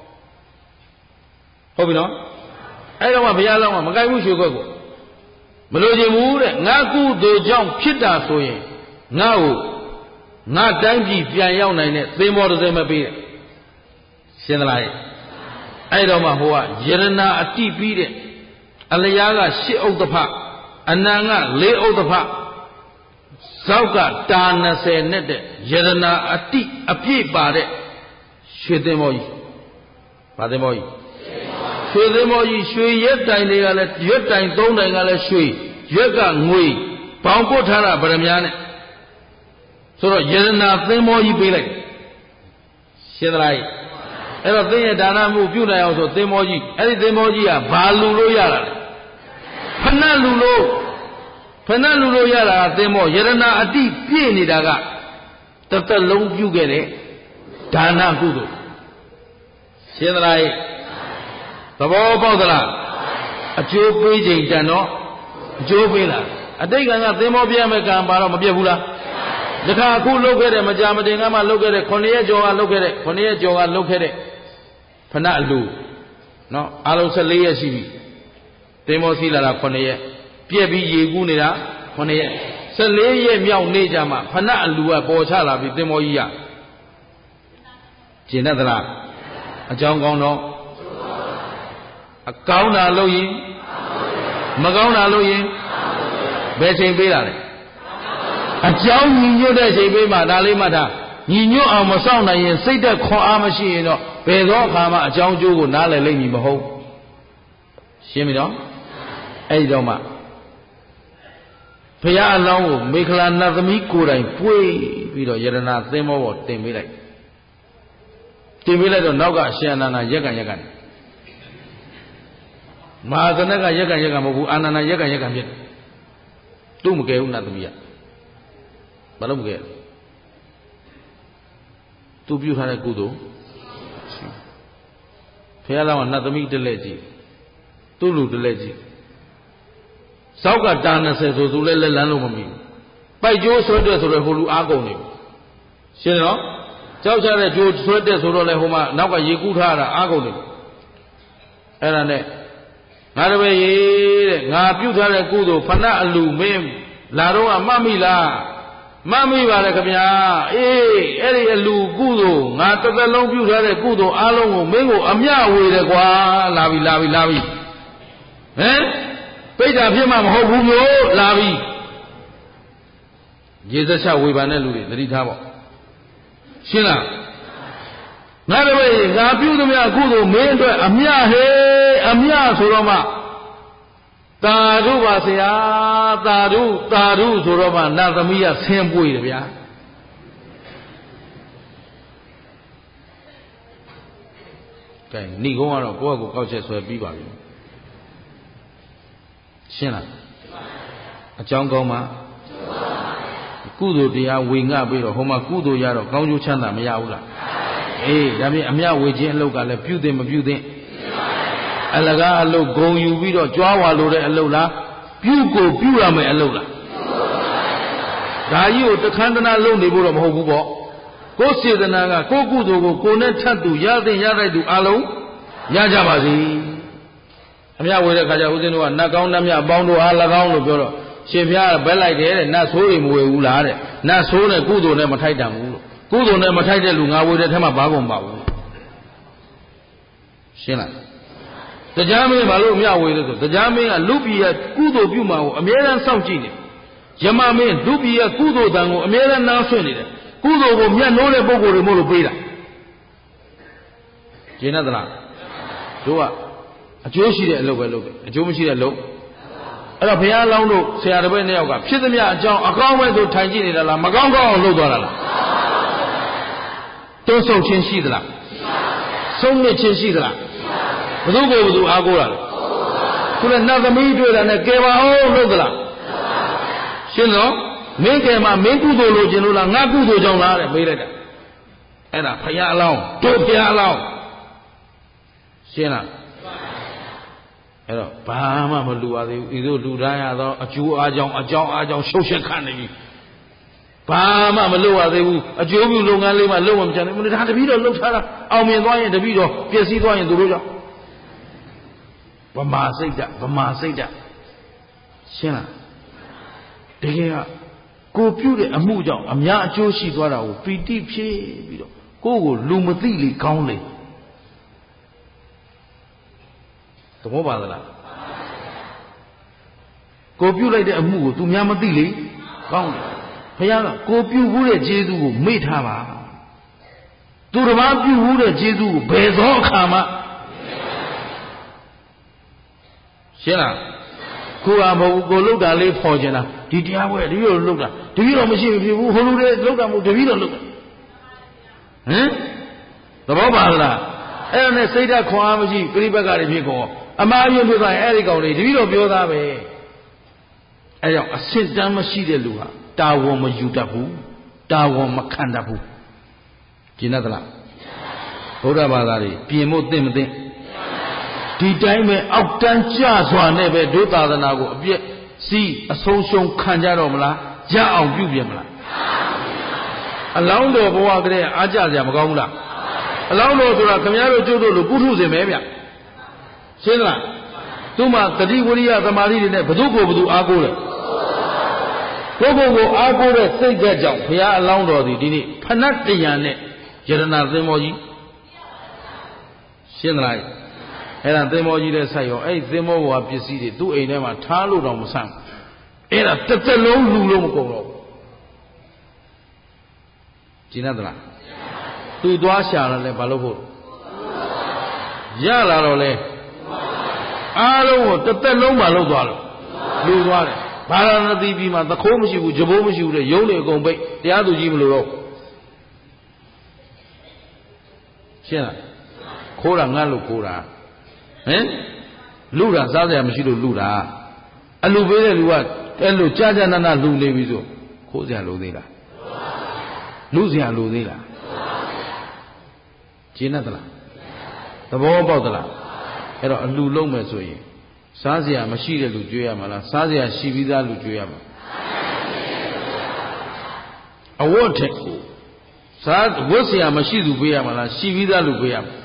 ဟုတ်ပြီနော်အဲ့တော့မှဘုရားလောင်းကမကြိုက်ဘူးရွှေခွဲကိုမလိုချင်ဘူးတဲ့ငါကုသိုလ်ကြောင့်ဖြစ်တာဆိုရင်ငါ့ကိုငါတိုင်းပြည်ပြန်ရောက်နိုင်တဲ့သင်္ဘောတစ်စင်းမပေးတဲ့ရှင်းသလားအဲ့တော့မှဟိုကယရနာအတိပြီးတဲ့အလျားက8ဥဒ္ဓဖအနံက4ဥဒ္ဓဖဇောက်ကတာ20နဲ့တဲ့ယရနာအတိအပြည့်ပါတဲ့ရွှေသင်္ဘောကြီးဗာသင်္ဘောကြီးရွှေသင်္ဘောကြီးရွှေရက်တိုင်တွေကလည်းရွက်တိုင်3တိုင်ကလည်းရွှေရွက်ကငွေပေါင်ပုတ်ထားတာဗရမ ्या နဲ့ဆိုတော့ယရနာသင်္ဘောကြီးပေးလိုက်ရှင်းသလားအဲ့တော့သင်ရဲ့ဒါနမှုပြုနိုင်အောင်ဆိုသင်္ဘောကြီးအဲ့ဒီသင်္ဘောကြီးကဘာလူလို့ရတာလဲဖဏလူလို့ရတာသင်္ဘောယရနာအတိပြည့်နေတာကတစ်သက်လုံးပြုခဲ့တဲ့ဒါနကုသိုလ်ရှင်းသလားသဘောပေါက်သလားအကျိုးပေးချိန်တန်တော့အကျိုးပေးလားအတိတ်ကံကသင်္ဘောပြရမယ်ကံပါတော့မပြတ်ဘူးလားတခါအခုလုတ်ခဲ့တဲ့မကြာမတင်ကမှလုတ်ခဲ့တဲ့9ရက်ကျော်ကလုတ်ခဲ့တဲ့ဖဏအလူနော်အားလုံး14ရက်ရှိပြီသင်္ဘောစီးလာတာ9ရက်ပြက်ပြီးရေကူးနေတာ9ရက်14ရက်မြောက်နေကြမှာဖဏအလူကပေါ်ချလာပြီးသင်္ဘောကြီးရကျင်တတ်သလားအကြောင်းကောင်းတော့အကောင်းတာလို့ရင်မကောင်းတာလို့ရင်ဘယ်ချိန်ပေးတာလဲအကြောင်းညီညွတ်တဲ့ချိန်ပေးမှဒါလေးမှတ်ထားညီညွတ်အောင်မစောင့်နိုင်ရင်စိတ်သက်ခွန်အားမရှိရင်တော့ဘယ်သောအခါမှအကြောင်းကျိုးကိုနားလည်လိမ့်မည်မဟုတ်ရှင်းပြီနော်အဲ့ဒီတော့မှဘုရားအလောင်းကိုမေခလာနတ်သမီးကိုယ်တိုင်ပွေးပြီးတော့ယရနာသင်္ဘောပေါ်တင်ပေးလိုက်တော့နောက်ကရှင်အနန္ဒာရက်ကန်မဟာသနကရက်ကန်မဟုတ်ဘူးအာနန္ဒာရက်ကန်ဖြစ်တယ်သူ့မကယ်ဘူးနတ်သမီးကဘာလို့မကယ်သူပြုထားတဲ့ကုသိုလ်ဘုရားလောင်းကနတ်သမီးတလဲကြည့်သူ့လူတလဲကြည့်ဇောက်ကတာ20ဆိုသူလည်းလက်လန်းလို့မမီဘူးပိုက်ကျိုးဆွဲတဲ့ဆိုတော့ဟိုလူအားကုန်နေဘူးရှင်းနော်ကြောက်ကြတဲ့ကျိုးဆွဲတဲ့ဆိုတော့လည်းဟိုမှာနောက်ကရေကူးထားတာအားကုန်နေဘူးအဲ့ဒါနဲ့ငါတပည့်ရေတဲ့ငါပြုထားတဲ့ကုသိုလ်ဖဏအလူမင်းလာတော့ကမှတ်မိလားမှတ်မိပါလေခင်ဗျာအေးအဲ့ဒီအလူကုသိုလ်ငါတစ်သက်လုံးပြုထားတဲ့ကုသိုလ်အားလုံးကိုမင်းကိုအမျှဝေတယ်ကွာလာပြီဟမ်ပိဋကဖြစ်မှမဟုတ်ဘူးမျိုးလာပြီရေစက်ချဝေဘာနဲ့လူတွေသတိထားပေါ့ရှင်းလားငါတို့ရဲ့ငါပြုသမျှကုသိုလ်မင်းအတွက်အမျှဟေးအမျှဆိုတော့မှသာဓုပါဆရာသာဓုဆိုတော့မှနတ်သမီးကဆင်းပွေတယ်ဗျာကဲဏိကုံးကတော့ကိုယ့်အကိုကောက်ချက်ဆွဲပြီးပါပြီရှင်းလားအကြောင်းကောင်းမှာကုသိုလ်တရားဝေငှပြီးတော့ဟိုမှာကုသိုလ်ရတော့ကောင်းကျိုးချမ်းသာမရဘူးလားအေးဒါဖြင့်အမြဝေခြင်းအလုပ်ကလည်းပြုသင့်မပြုသင့်အလကားအလုပ်ဂုံယူပြီးတော့ကြွားဝါလိုတဲ့အလုပ်လားပြုကိုပြုရမယ်အလုပ်လားဒါကြီးကိုတခန်းတနာလုပ်နေဖို့တော့မဟုတ်ဘူးပေါ့ကိုယ်စေတနာကကိုယ်ကုသိုလ်ကိုကိုယ်နဲ့ထပ်သူရသင့်ရတဲ့သူအလုံးရကြပါစေအမြဝေတဲ့ခါကျဦးဇင်းတို့ကနတ်ကောင်းနတ်မြအပေါင်းတို့အား၎င်းလို့ပြောတော့ရှင်ဘုရားဘက်လိုက်တယ်တဲ့နတ်ဆိုးတွေမဝေဘူးလားတဲ့နတ်ဆိုးနဲ့ကုသိုလ်နဲ့မထိုက်တန်ဘူးလို့ကုသိုလ်နဲ့မထိုက်တဲ့လူငါဝေတဲ့ထဲမှာဘာကုန်ပါဘူးရှင်းလားတရားမင်းဘာလို့အမြဝေလဲဆိုတရားမင်းကလူပြည်ရဲ့ကုသိုလ်ပြုမှာကိုအမြဲတမ်းစောင့်ကြည့်နေယမမင်းလူပြည်ရဲ့ကုသိုလ်တန်ကိုအမြဲတမ်းနားဆွင့်နေတယ်ကုသိုလ်ကိုမျက်နှိုးတဲ့ပုဂ္ဂိုလ်တွေမို့လို့ပေးတာရှင်းသလားတို့ကအကျိုးရှိတဲ့အလုပ်ပဲလုပ်တယ်အကျိုးမရှိတဲ့အလုပ်အဲ့တော့ဘုရားလောင်းတို့ဆရာတစ်ပည့်နှစ်ယောက်ကဖြစ်သမျှအကြောင်းအကောင်းပဲဆိုထိုင်ကြည့်နေတာလားမကောင်းကောင်းအောင်လုပ်သွားတာလားတွန်းဆုပ်ခြင်းရှိသလားဆုံးမြင့်ခြင်းရှိသလားဘယ်သူကိုဘယ်သူအားကိုးတာလဲခုနနတ်သမီးတွေ့တာနဲ့ကဲပါအောင်လုပ်သလားရှင်းတော့မင်းကဲမှာမင်းကုသိုလ်လို့ခြင်းလို့လားငါကုသိုလ်ကြောင့်လားတဲ့မေးလိုက်တာအဲ့ဒါဘုရားအလောင်းတို့ဘုရားအလောင်းရှင်းလားအဲ့တော့ဘာမှမလူပါသေးဘူးဤသို့လူတိုင်းရသောအကျိုးအားကြောင့်ရှုပ်ရှက်ခတ်နေပြီဘာမှမလုပ်ရသေးဘူးအကျိုးပြုလုပ်ငန်းလေးမှလုပ်မှမချင်ဘူးဒါတပည့်တော်လှုပ်ထားတာအောင်မြင်သွားရင်တပည့်တော်ပျက်စီးသွားရင်သူတို့ကြောင့်ဗမာစိတ်ဓာတ်ရှင်းလားတကယ်ကကိုပြုတဲ့အမှုကြောင့်အများအကျိုးရှိသွားတာကိုပီတိဖြစ်ပြီးတော့ကိုယ့်ကိုလူမသိလေကောင်းလေသဘောပါသလားကိုပြုလိုက်တဲ့အမှုကိုသူများမသိလေကောင်းတယ်ဘုရားကကိုပြုဘူးတဲ့ကျေးဇူးကိုမေ့ထားပါသူတစ်ပါးပြုဘူးတဲ့ကျေးဇူးကိုဘယ်သောအခါမှရှင်းလားကိုကမဟုတ်ဘူးကိုလှုပ်တာလေးဖော်ကျင်တာဒီတရားပွဲတပည့်တော်လှုပ်တာတပည့်တော်မရှိဘူးဟိုလူတွေလှုပ်တာမဟုတ်တပည့်တော်လှုပ်တာဟမ်သဘောပါလားအဲ့ဒါနဲ့စိတ်ဓာတ်ခွန်အားမရှိပြိပက္ခတွေဖြစ်ကုန်အမှားယွင်းဖြစ်သွားရင်အဲ့ဒီကောင်တွေတပည့်တော်ပြောသားပဲအဲ့ကြောင့်အစစ်တမ်းမရှိတဲ့လူဟာတာဝန်မယူတတ်ဘူးတာဝန်မခံတတ်ဘူးကျင်တတ်သလားဘုရားဘာသာတွေပြင်ဖို့သိမသိဒီတိုင်းပဲအောက်တန်းကျစွာနဲ့ပဲဒုသာသနာကိုအပြည့်စီးအဆုံးရှုံးခံကြတော့မလားရအောင်ပြုပြင်မလားအလောင်းတော်ဘဝကလေးအားကြစရာမကောင်းဘူးလားအလောင်းတော်ဆိုတာခမည်းတော်ကျုပ်တို့လိုကုထုစင်ပဲဗျရှင်းလားသူမှတတိဝရိယသမာဓိတွေနဲ့ဘု து ကိုဘု து အားကိုးတယ်ကိုယ့်ကိုယ်ကိုအားကိုးတဲ့စိတ်ဓာတ်ကြောင့်ဘုရားအလောင်းတော်ဒီနေ့ဖဏတ်တရံနဲ့ယရဏသင်္ဘောကြီးရှင်းသလားအဲ့ဒါသင်္ဘောကြီးတဲ့ဆိုင်ရောအဲ့သင်္ဘောဘဝပစ္စည်းတွေသူ့အိမ်ထဲမှာထားလို့တော့မဆန့်အဲ့ဒါတစ်သက်လုံးလူလို့မကုန်တော့ကျင်တတ်လားသူသွားရှာတယ်လဲဘာလို့ဖို့ရလာတော့လဲအားလုံးကိုတစ်သက်လုံးမလုပ်သွားလို့လူသွားတယ်ဘာသာနတိပြည်မှာသခိုးမရှိဘူးကြဘိုးမရှိဘူးတဲ့ရုံးတွေအကုန်ပိတ်တရားသူကြီးမလို့တော့ရှင်းလားခိုးတာငတ်လို့ခိုးတာဟင်လူတာစားစရာမရှိလို့လူတာအလူပေးတဲ့လူကအဲ့လိုကြာကြာနာနာလူနေပြီဆိုခိုးစရာလိုသေးလားလူစရာလိုသေးလားကျင်းတတ်သလားသဘောပေါက်သလားအဲ့တော့အလူလုံးမယ်ဆိုရင်စားစရာမရှိတဲ့လူကြွေးရမှာလားစားစရာရှိပြီးသားလူကြွေးရမှာအဝတ်ထက်ကိုစားဝတ်စရာမရှိသူပေးရမှာလားရှိပြီးသားလူပေးရမှာ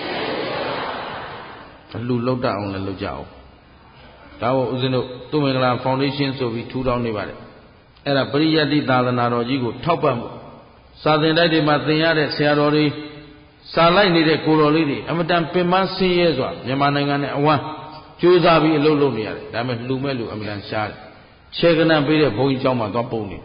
အလူလောက်တအောင်လည်းလုပ်ကြအောင်ဒါကိုဦးဇင်းတို့သူမင်္ဂလာဖောင်ဒေးရှင်းဆိုပြီးထူထောင်နေပါတယ်အဲ့ဒါပရိယတ္တိသာသနာတော်ကြီးကိုထောက်ပံ့မှုစာသင်တိုက်တွေမှာသင်ရတဲ့ဆရာတော်တွေစာလိုက်နေတဲ့ကိုတော်လေးတွေအမတန်ပင်ပန်းဆင်းရဲစွာမြန်မာနိုင်ငံနဲ့အဝမ်းကြိုးစားပြီးအလုပ်လုပ်နေရတယ်ဒါပေမဲ့လူမဲ့လူအမတန်ရှားတယ်ခြေကနံပေးတဲ့ဘုန်းကြီးကျောင်းမှာသွားပုံနေ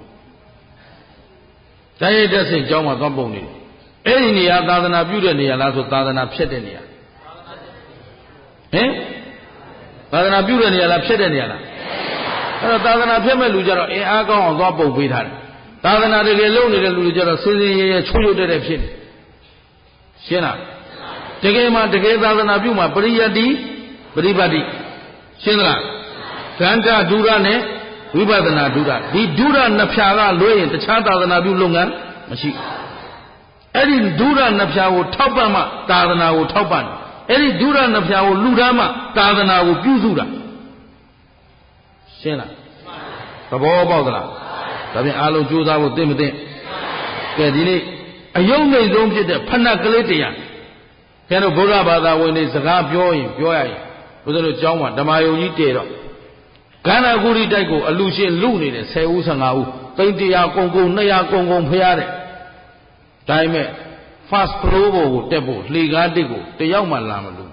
တိုင်းရတဲ့စိတ်ကျောင်းမှာသွားပုံနေအဲ့ဒီနေရာသာသနာပြုတဲ့နေရာလားဆိုသာသနာဖြတ်တဲ့နေရာဟင်သာသနာပြုတဲ့နေရာလားဖြတ်တဲ့နေရာလားအဲ့တော့သာသနာဖြတ်မဲ့လူကြတော့အင်အားကောင်းအောင်သွားပုံပေးထားတယ်သာသနာတကယ်လုပ်နေတဲ့လူတွေကြတော့စင်စင်ရဲရဲချိုးချိုးတဲ့တဲ့ဖြစ်နေရှင်းလားတကယ်မှတကယ်သာသနာပြုမှာပရိယတ္တိပရိပတ်တိရှင်းသလားဂန္ဓဒုရနဲ့ဝိပဿနာဒုရဒီဒုရနှစ်ဖြာကလွဲရင်တခြားသာသနာပြုလုပ်ငန်းမရှိအဲ့ဒီဒုရနှစ်ဖြာကိုထောက်ပံ့မှသာသနာကိုထောက်ပံ့အဲ့ဒီဒုရနှစ်ဖြာကိုလူသားမှသာသနာကိုပြုစုတာရှင်းလားသဘောပေါက်သလားဒါဖြင့်အားလုံးကြိုးစားဖို့သိမသိကဲဒီနေ့အယုံနှိမ့်ဆုံးဖြစ်တဲ့ဖဏကလေးတရားခင်ဗျားတို့ဗုဒ္ဓဘာသာဝင်တွေစကားပြောရင်ပြောရရင်ဘုရားတို့ကျောင်းမှာဓမ္မယုံကြီးတည်တော့ကန္နာကုရိတိုက်ကိုအလူရှင်လူနေတယ်10ဦး15ဦးသိန်း100ကုံကုံ200ကုံကုံဖျားတယ်ဒါပေမဲ့ first floor ကိုတက်ဖို့လှေကားတစ်ကိုတယောက်မှလာမလို့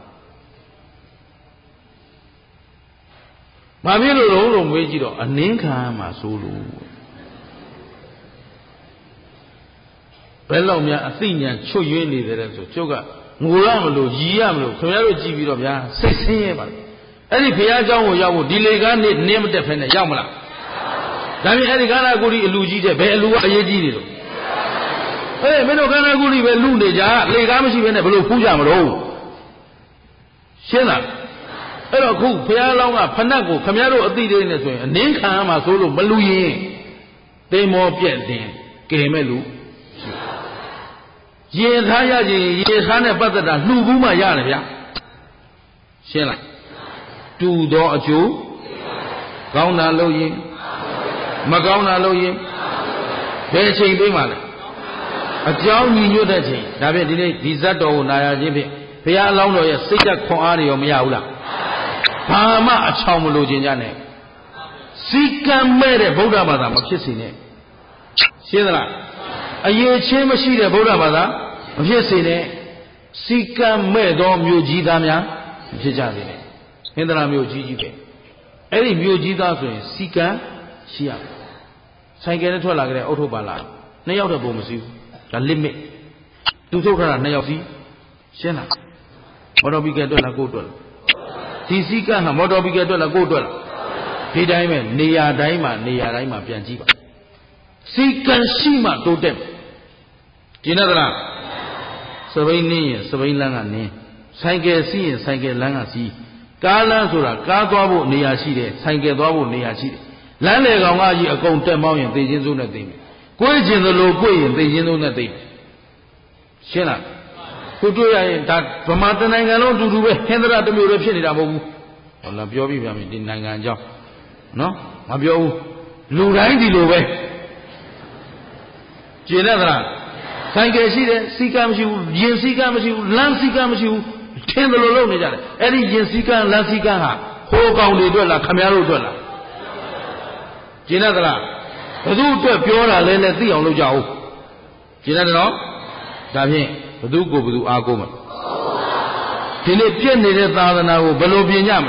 မဖြစ်လို့တော့မေးကြည့်တော့အနင်းခံမှာစိုးလို့ဘယ်လောက်များအသိဉာဏ်ချွတ်ယွင်းနေတယ်ဆိုကျုပ်ကငိုရမလို့ရည်ရမလို့ခင်ဗျားတို့ကြည့်ပြီးတော့ဗျာစိတ်ဆင်းရဲပါလားအဲ့ဒီဘုရားเจ้าကိုရောက်ဖို့ဒီလေကားနေနင်းမတက်ဖ ೇನೆ ရောက်မလားဒါပြင်အဲ့ဒီကန္နာကုရိအလူကြီးတဲ့ဘယ်အလူကအရေးကြီးနေလို့အေးမင်းတို့ကန္နာကုရိပဲလူနေကြလေကားမရှိဘဲနဲ့ဘယ်လိုဖူးကြမလို့ရှင်းလားအဲ့တော့ခုဘုရားလောင်းကဖဏတ်ကိုခင်ဗျားတို့အသိသေးနေဆိုရင်အနင်းခံရမှာဆိုလို့မလူရင်သိမောပြက်တင်ကယ်မဲ့လူရေထားရခြင်းရေထားနဲ့ပတ်သက်တာလှူဘူးမှရတယ်ဗျာရှင်းလားတူသောအကျိုးကောင်းတာလုပ်ရင်မကောင်းတာလုပ်ရင်ဘယ်ချိန်ပေးမှလဲအကြောင်းညီညွတ်တဲ့ချိန်ဒါဖြင့်ဒီနေ့ဒီဇတ်တော်ကိုနာရခြင်းဖြင့်ဘုရားအလောင်းတော်ရဲ့စိတ်သက်ခွန်အားတွေရောမရဘူးလားဘာမှအချောင်မလို့ခြင်းကြနဲ့စီကံမဲ့တဲ့ဗုဒ္ဓဘာသာမဖြစ်စေနဲ့ရှင်းသလားအရေးချင်းမရှိတဲ့ဗုဒ္ဓဘာသာမဖြစ်စေနဲ့စီကံမဲ့သောမြို့ကြီးသားများမဖြစ်ကြစေနဲ့ဟင်္ဒရာမြို့ကြီးကြီးပဲအဲ့ဒီမြို့ကြီးသားဆိုရင်စီကံရှိရမယ်ဆိုင်ကယ်နဲ့ထွက်လာကြတဲ့အုတ်ထုတ်ပါလာ2ယောက်တည်းပုံမရှိဘူးဒါ limit သူထုတ်ထားတာ2ယောက်စီရှင်းလားမော်တော်ဘီကယ်တွက်လားကိုယ်တွက်လားဒီစီကံကမော်တော်ဘီကယ်တွက်လားကိုယ်တွက်လားဒီတိုင်းပဲနေရာတိုင်းမှာပြန်ကြည့်ပါစီကံရှိမှတိုးတက်ကျင်းသလားစပိန်နင်းရင်စပိန်လမ်းကနင်းဆိုင်ကယ်စီးရင်ဆိုင်ကယ်လမ်းကစီးကားလမ်းဆိုတာကားသွားဖို့နေရာရှိတယ်ဆိုင်ကယ်သွားဖို့နေရာရှိတယ်လမ်းလေကောင်ကကြီးအကုန်တက်မောင်းရင်သိချင်းစိုးနဲ့သိမယ်ကိုယ်ကျင်သလိုကိုယ်ရင်သိချင်းစိုးနဲ့သိမယ်ရှင်းလားခုတွေ့ရရင်ဒါဗမာတနိုင်ငံလုံးအတူတူပဲဟင်္ဒရာတစ်မျိုးလည်းဖြစ်နေတာမဟုတ်ဘူးဟောလာပြောပြပြန်ပြီဒီနိုင်ငံအကြောင်းနော်မပြောဘူးလူတိုင်းဒီလိုပဲကျင်တဲ့သလားဆိုင်ကယ်ရှိတယ်စီကံမရှိဘူးရင်စီကံမရှိဘူးလမ်းစီကံမရှိဘူးထင်တယ်လို့လုပ်နေကြတယ်အဲ့ဒီရင်စီကံလမ်းစီကံဟာဟိုကောင်တွေအတွက်လားခမည်းတော်အတွက်လားကျင်တဲ့သလားဘသူအတွက်ပြောတာလဲနဲ့သိအောင်လုပ်ကြအောင်ကျင်တဲ့နော်ဒါဖြင့်ဘသူကိုဘသူအားကိုးမှာဒီနေ့ပြည့်နေတဲ့သာသနာကိုဘယ်လိုပြင်ကြမလဲ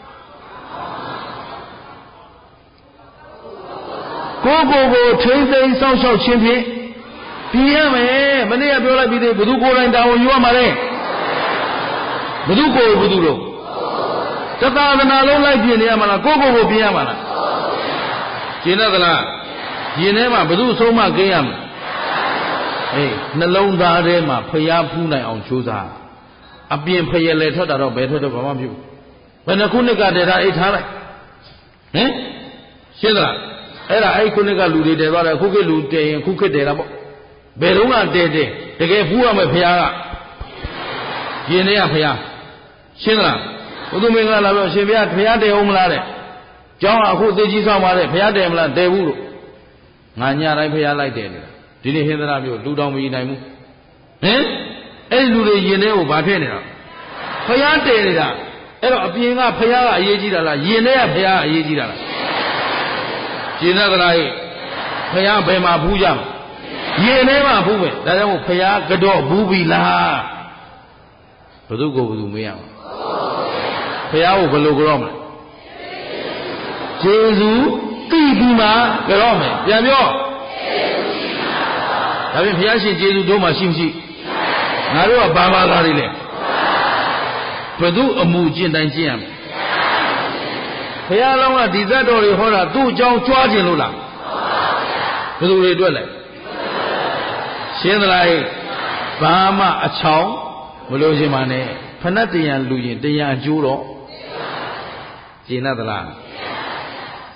ကိုထိမ့်သိမ်းစောင့်ရှောက်ခြင်းဖြင့်ပြင်ရမယ်မနေ့ကပြောလိုက်ပြီးသေးဘသူကိုယ်တိုင်တာဝန်ယူရမှာလဲဘသူကိုဘသူတို့တသာသနာလုံးလိုက်ပြင်နေရမှာလားကိုပြင်ရမှာလားကျင်တဲ့သလားရင်ထဲမှာဘသူဆုံးမကိန်းရမှာအေးနှလုံးသားထဲမှာဖျားဖူးနိုင်အောင်ကြိုးစားအပြင်ဖျက်လေထွက်တာတော့ဘယ်ထွက်တော့ဘာမှမဖြစ်ဘူးဘယ်နှခုနှစ်ကတည်းကအိတ်ထားလိုက်ဟင်ရှင်းသလားအဲ့ဒါအဲ့ခုနှစ်ကလူတွေတည်သွားတယ်ခုခေတ်လူတည်ရင်ခုခေတ်တည်တာပေါ့ဘယ်တော့ကတည်တကယ်ဖူးရမယ်ဖျားကရင်ထဲကဖျားရှင်းသလားဘုသူမင်္ဂလာပြောရှင်ဘုရားဖျားတည်အောင်မလားတဲ့ကျောင်းအခုသိကြီးဆောင်ပါတဲ့ဖျားတည်မလားတည်ဘူးလို့ငါညတိုင်းဖျားလိုက်တယ်နေတာဒီနေ့ဟင်္ဒရာမျိုးလူတော်မကြီးနိုင်ဘူးဟင်အဲ့ဒီလူတွေရင်ထဲကိုဘာထည့်နေတာဖျားတည်နေတာအဲ့တော့အပြင်ကဖျားကအရေးကြီးတာလားရင်ထဲကဖျားကအရေးကြီးတာလားကျင်တဲ့သလားဖျားဘယ်မှာဖူးကြမလဲရင်ထဲမှာဖူးပဲဒါကြောင့်မို့ဖျားကတော့ဘူးပြီလားဘသူကိုဘသူမေးရမှာဖျားကိုဘယ်လိုကြောက်မလဲကျေးဇူးတိပြီးမှကြောက်မယ်ပြန်ပြောဒါဖြင့်ဘုရားရှင်ကျေးဇူးတို့မှရှိမရှိငါတို့ကဘာဘာသာတွေလဲဘယ်သူအမှုကျင့်တိုင်းကျင့်ရမယ်ဘုရားလောင်းကဒီဇတ်တော်တွေဟောတာသူ့အကြောင်းကြွားခြင်းလို့လားဘယ်သူတွေအတွက်လဲရှင်းသလားဘာမှအချောင်မလို့ရှင်ပါနဲ့ဖဏတ်တရားလူရင်တရားအကျိုးတော့ကျင့်သလား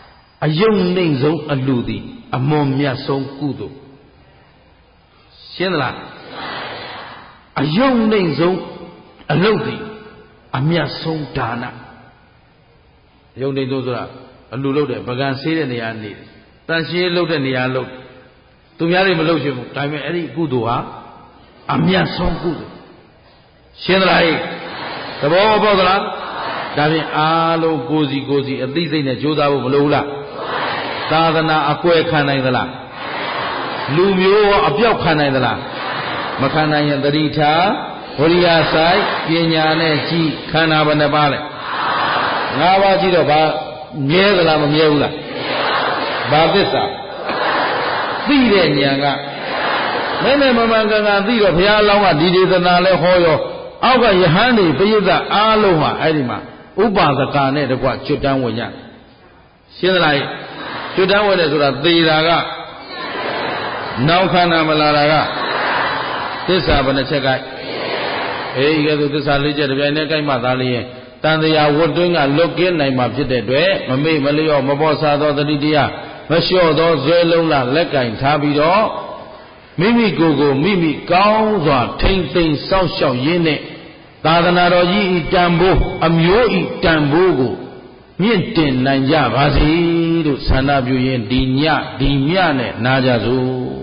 အယုံနှိမ့်ဆုံးအလူသည်အမွန်မြတ်ဆုံးကုသိုလ်ရှင်းသလားအယုံနှိမ့်ဆုံးအလုပ်သည်အမြတ်ဆုံးဒါနအယုံနှိမ့်ဆုံးဆိုတာအလူလုပ်တယ်ပကံဆေးတဲ့နေရာနေတယ်တန်ရှင်းလုပ်တဲ့နေရာလုပ်သူများတွေမလုပ်ချင်ဘူးဒါပေမဲ့အဲ့ဒီကုသိုလ်ဟာအမြတ်ဆုံးကုသိုလ်ရှင်းသလားဟဲ့သဘောပေါက်သလားဒါဖြင့်အားလုံးကိုယ်စီအသိစိတ်နဲ့ကြိုးစားဖို့မလိုဘူးလားသာသနာအကွယ်ခံနိုင်သလားလူမျိုးရောအပြောက်ခံနိုင်သလားမခံနိုင်ရင်တတိထားဝိရိယဆိုင်ပညာနဲ့ကြည်ခန္ဓာဘယ်နှပါးလဲ၅ပါးကြည့်တော့ဘာမြဲသလားမမြဲဘူးလားဘာသစ္စာသိတဲ့ဉာဏ်ကမဲမမှန်ကန်သိတော့ဘုရားအလောင်းကဒီဒေသနာလဲဟောရောအောက်ကယဟန်တွေပိဋကအားလုံးဟာအဲ့ဒီမှာဥပါဒကာနဲ့တကွကျွတ်တန်းဝင်ကြရှင်းသလားကျွတ်တန်းဝင်တယ်ဆိုတာသေတာကနောက်ခန္ဓာမလာတာကသစ္စာဘယ်နှချက်ကအေးကဲသူသစ္စာ၄ချက်တစ်ပြိုင်တည်းကြိုက်မှသာလျင်တန်တရားဝတ်တွင်းကလွတ်ကင်းနိုင်မှာဖြစ်တဲ့အတွက်မမေ့မလျော့မပေါ်စားသောတတိတရားမလျှော့သောဇွဲလုံးလလက်ကင်ထားပြီးတော့မိမိကိုယ်ကိုမိမိကောင်းစွာထိမ့်သိမ်းစောင့်ရှောက်ရင်းနဲ့သာသနာတော်ကြီးဤတန်ဖိုးအမျိုးဤတန်ဖိုးကိုမြင့်တင်နိုင်ကြပါစေလို့ဆန္ဒပြုရင်းဒီညဒီမြနဲ့နာကြစို့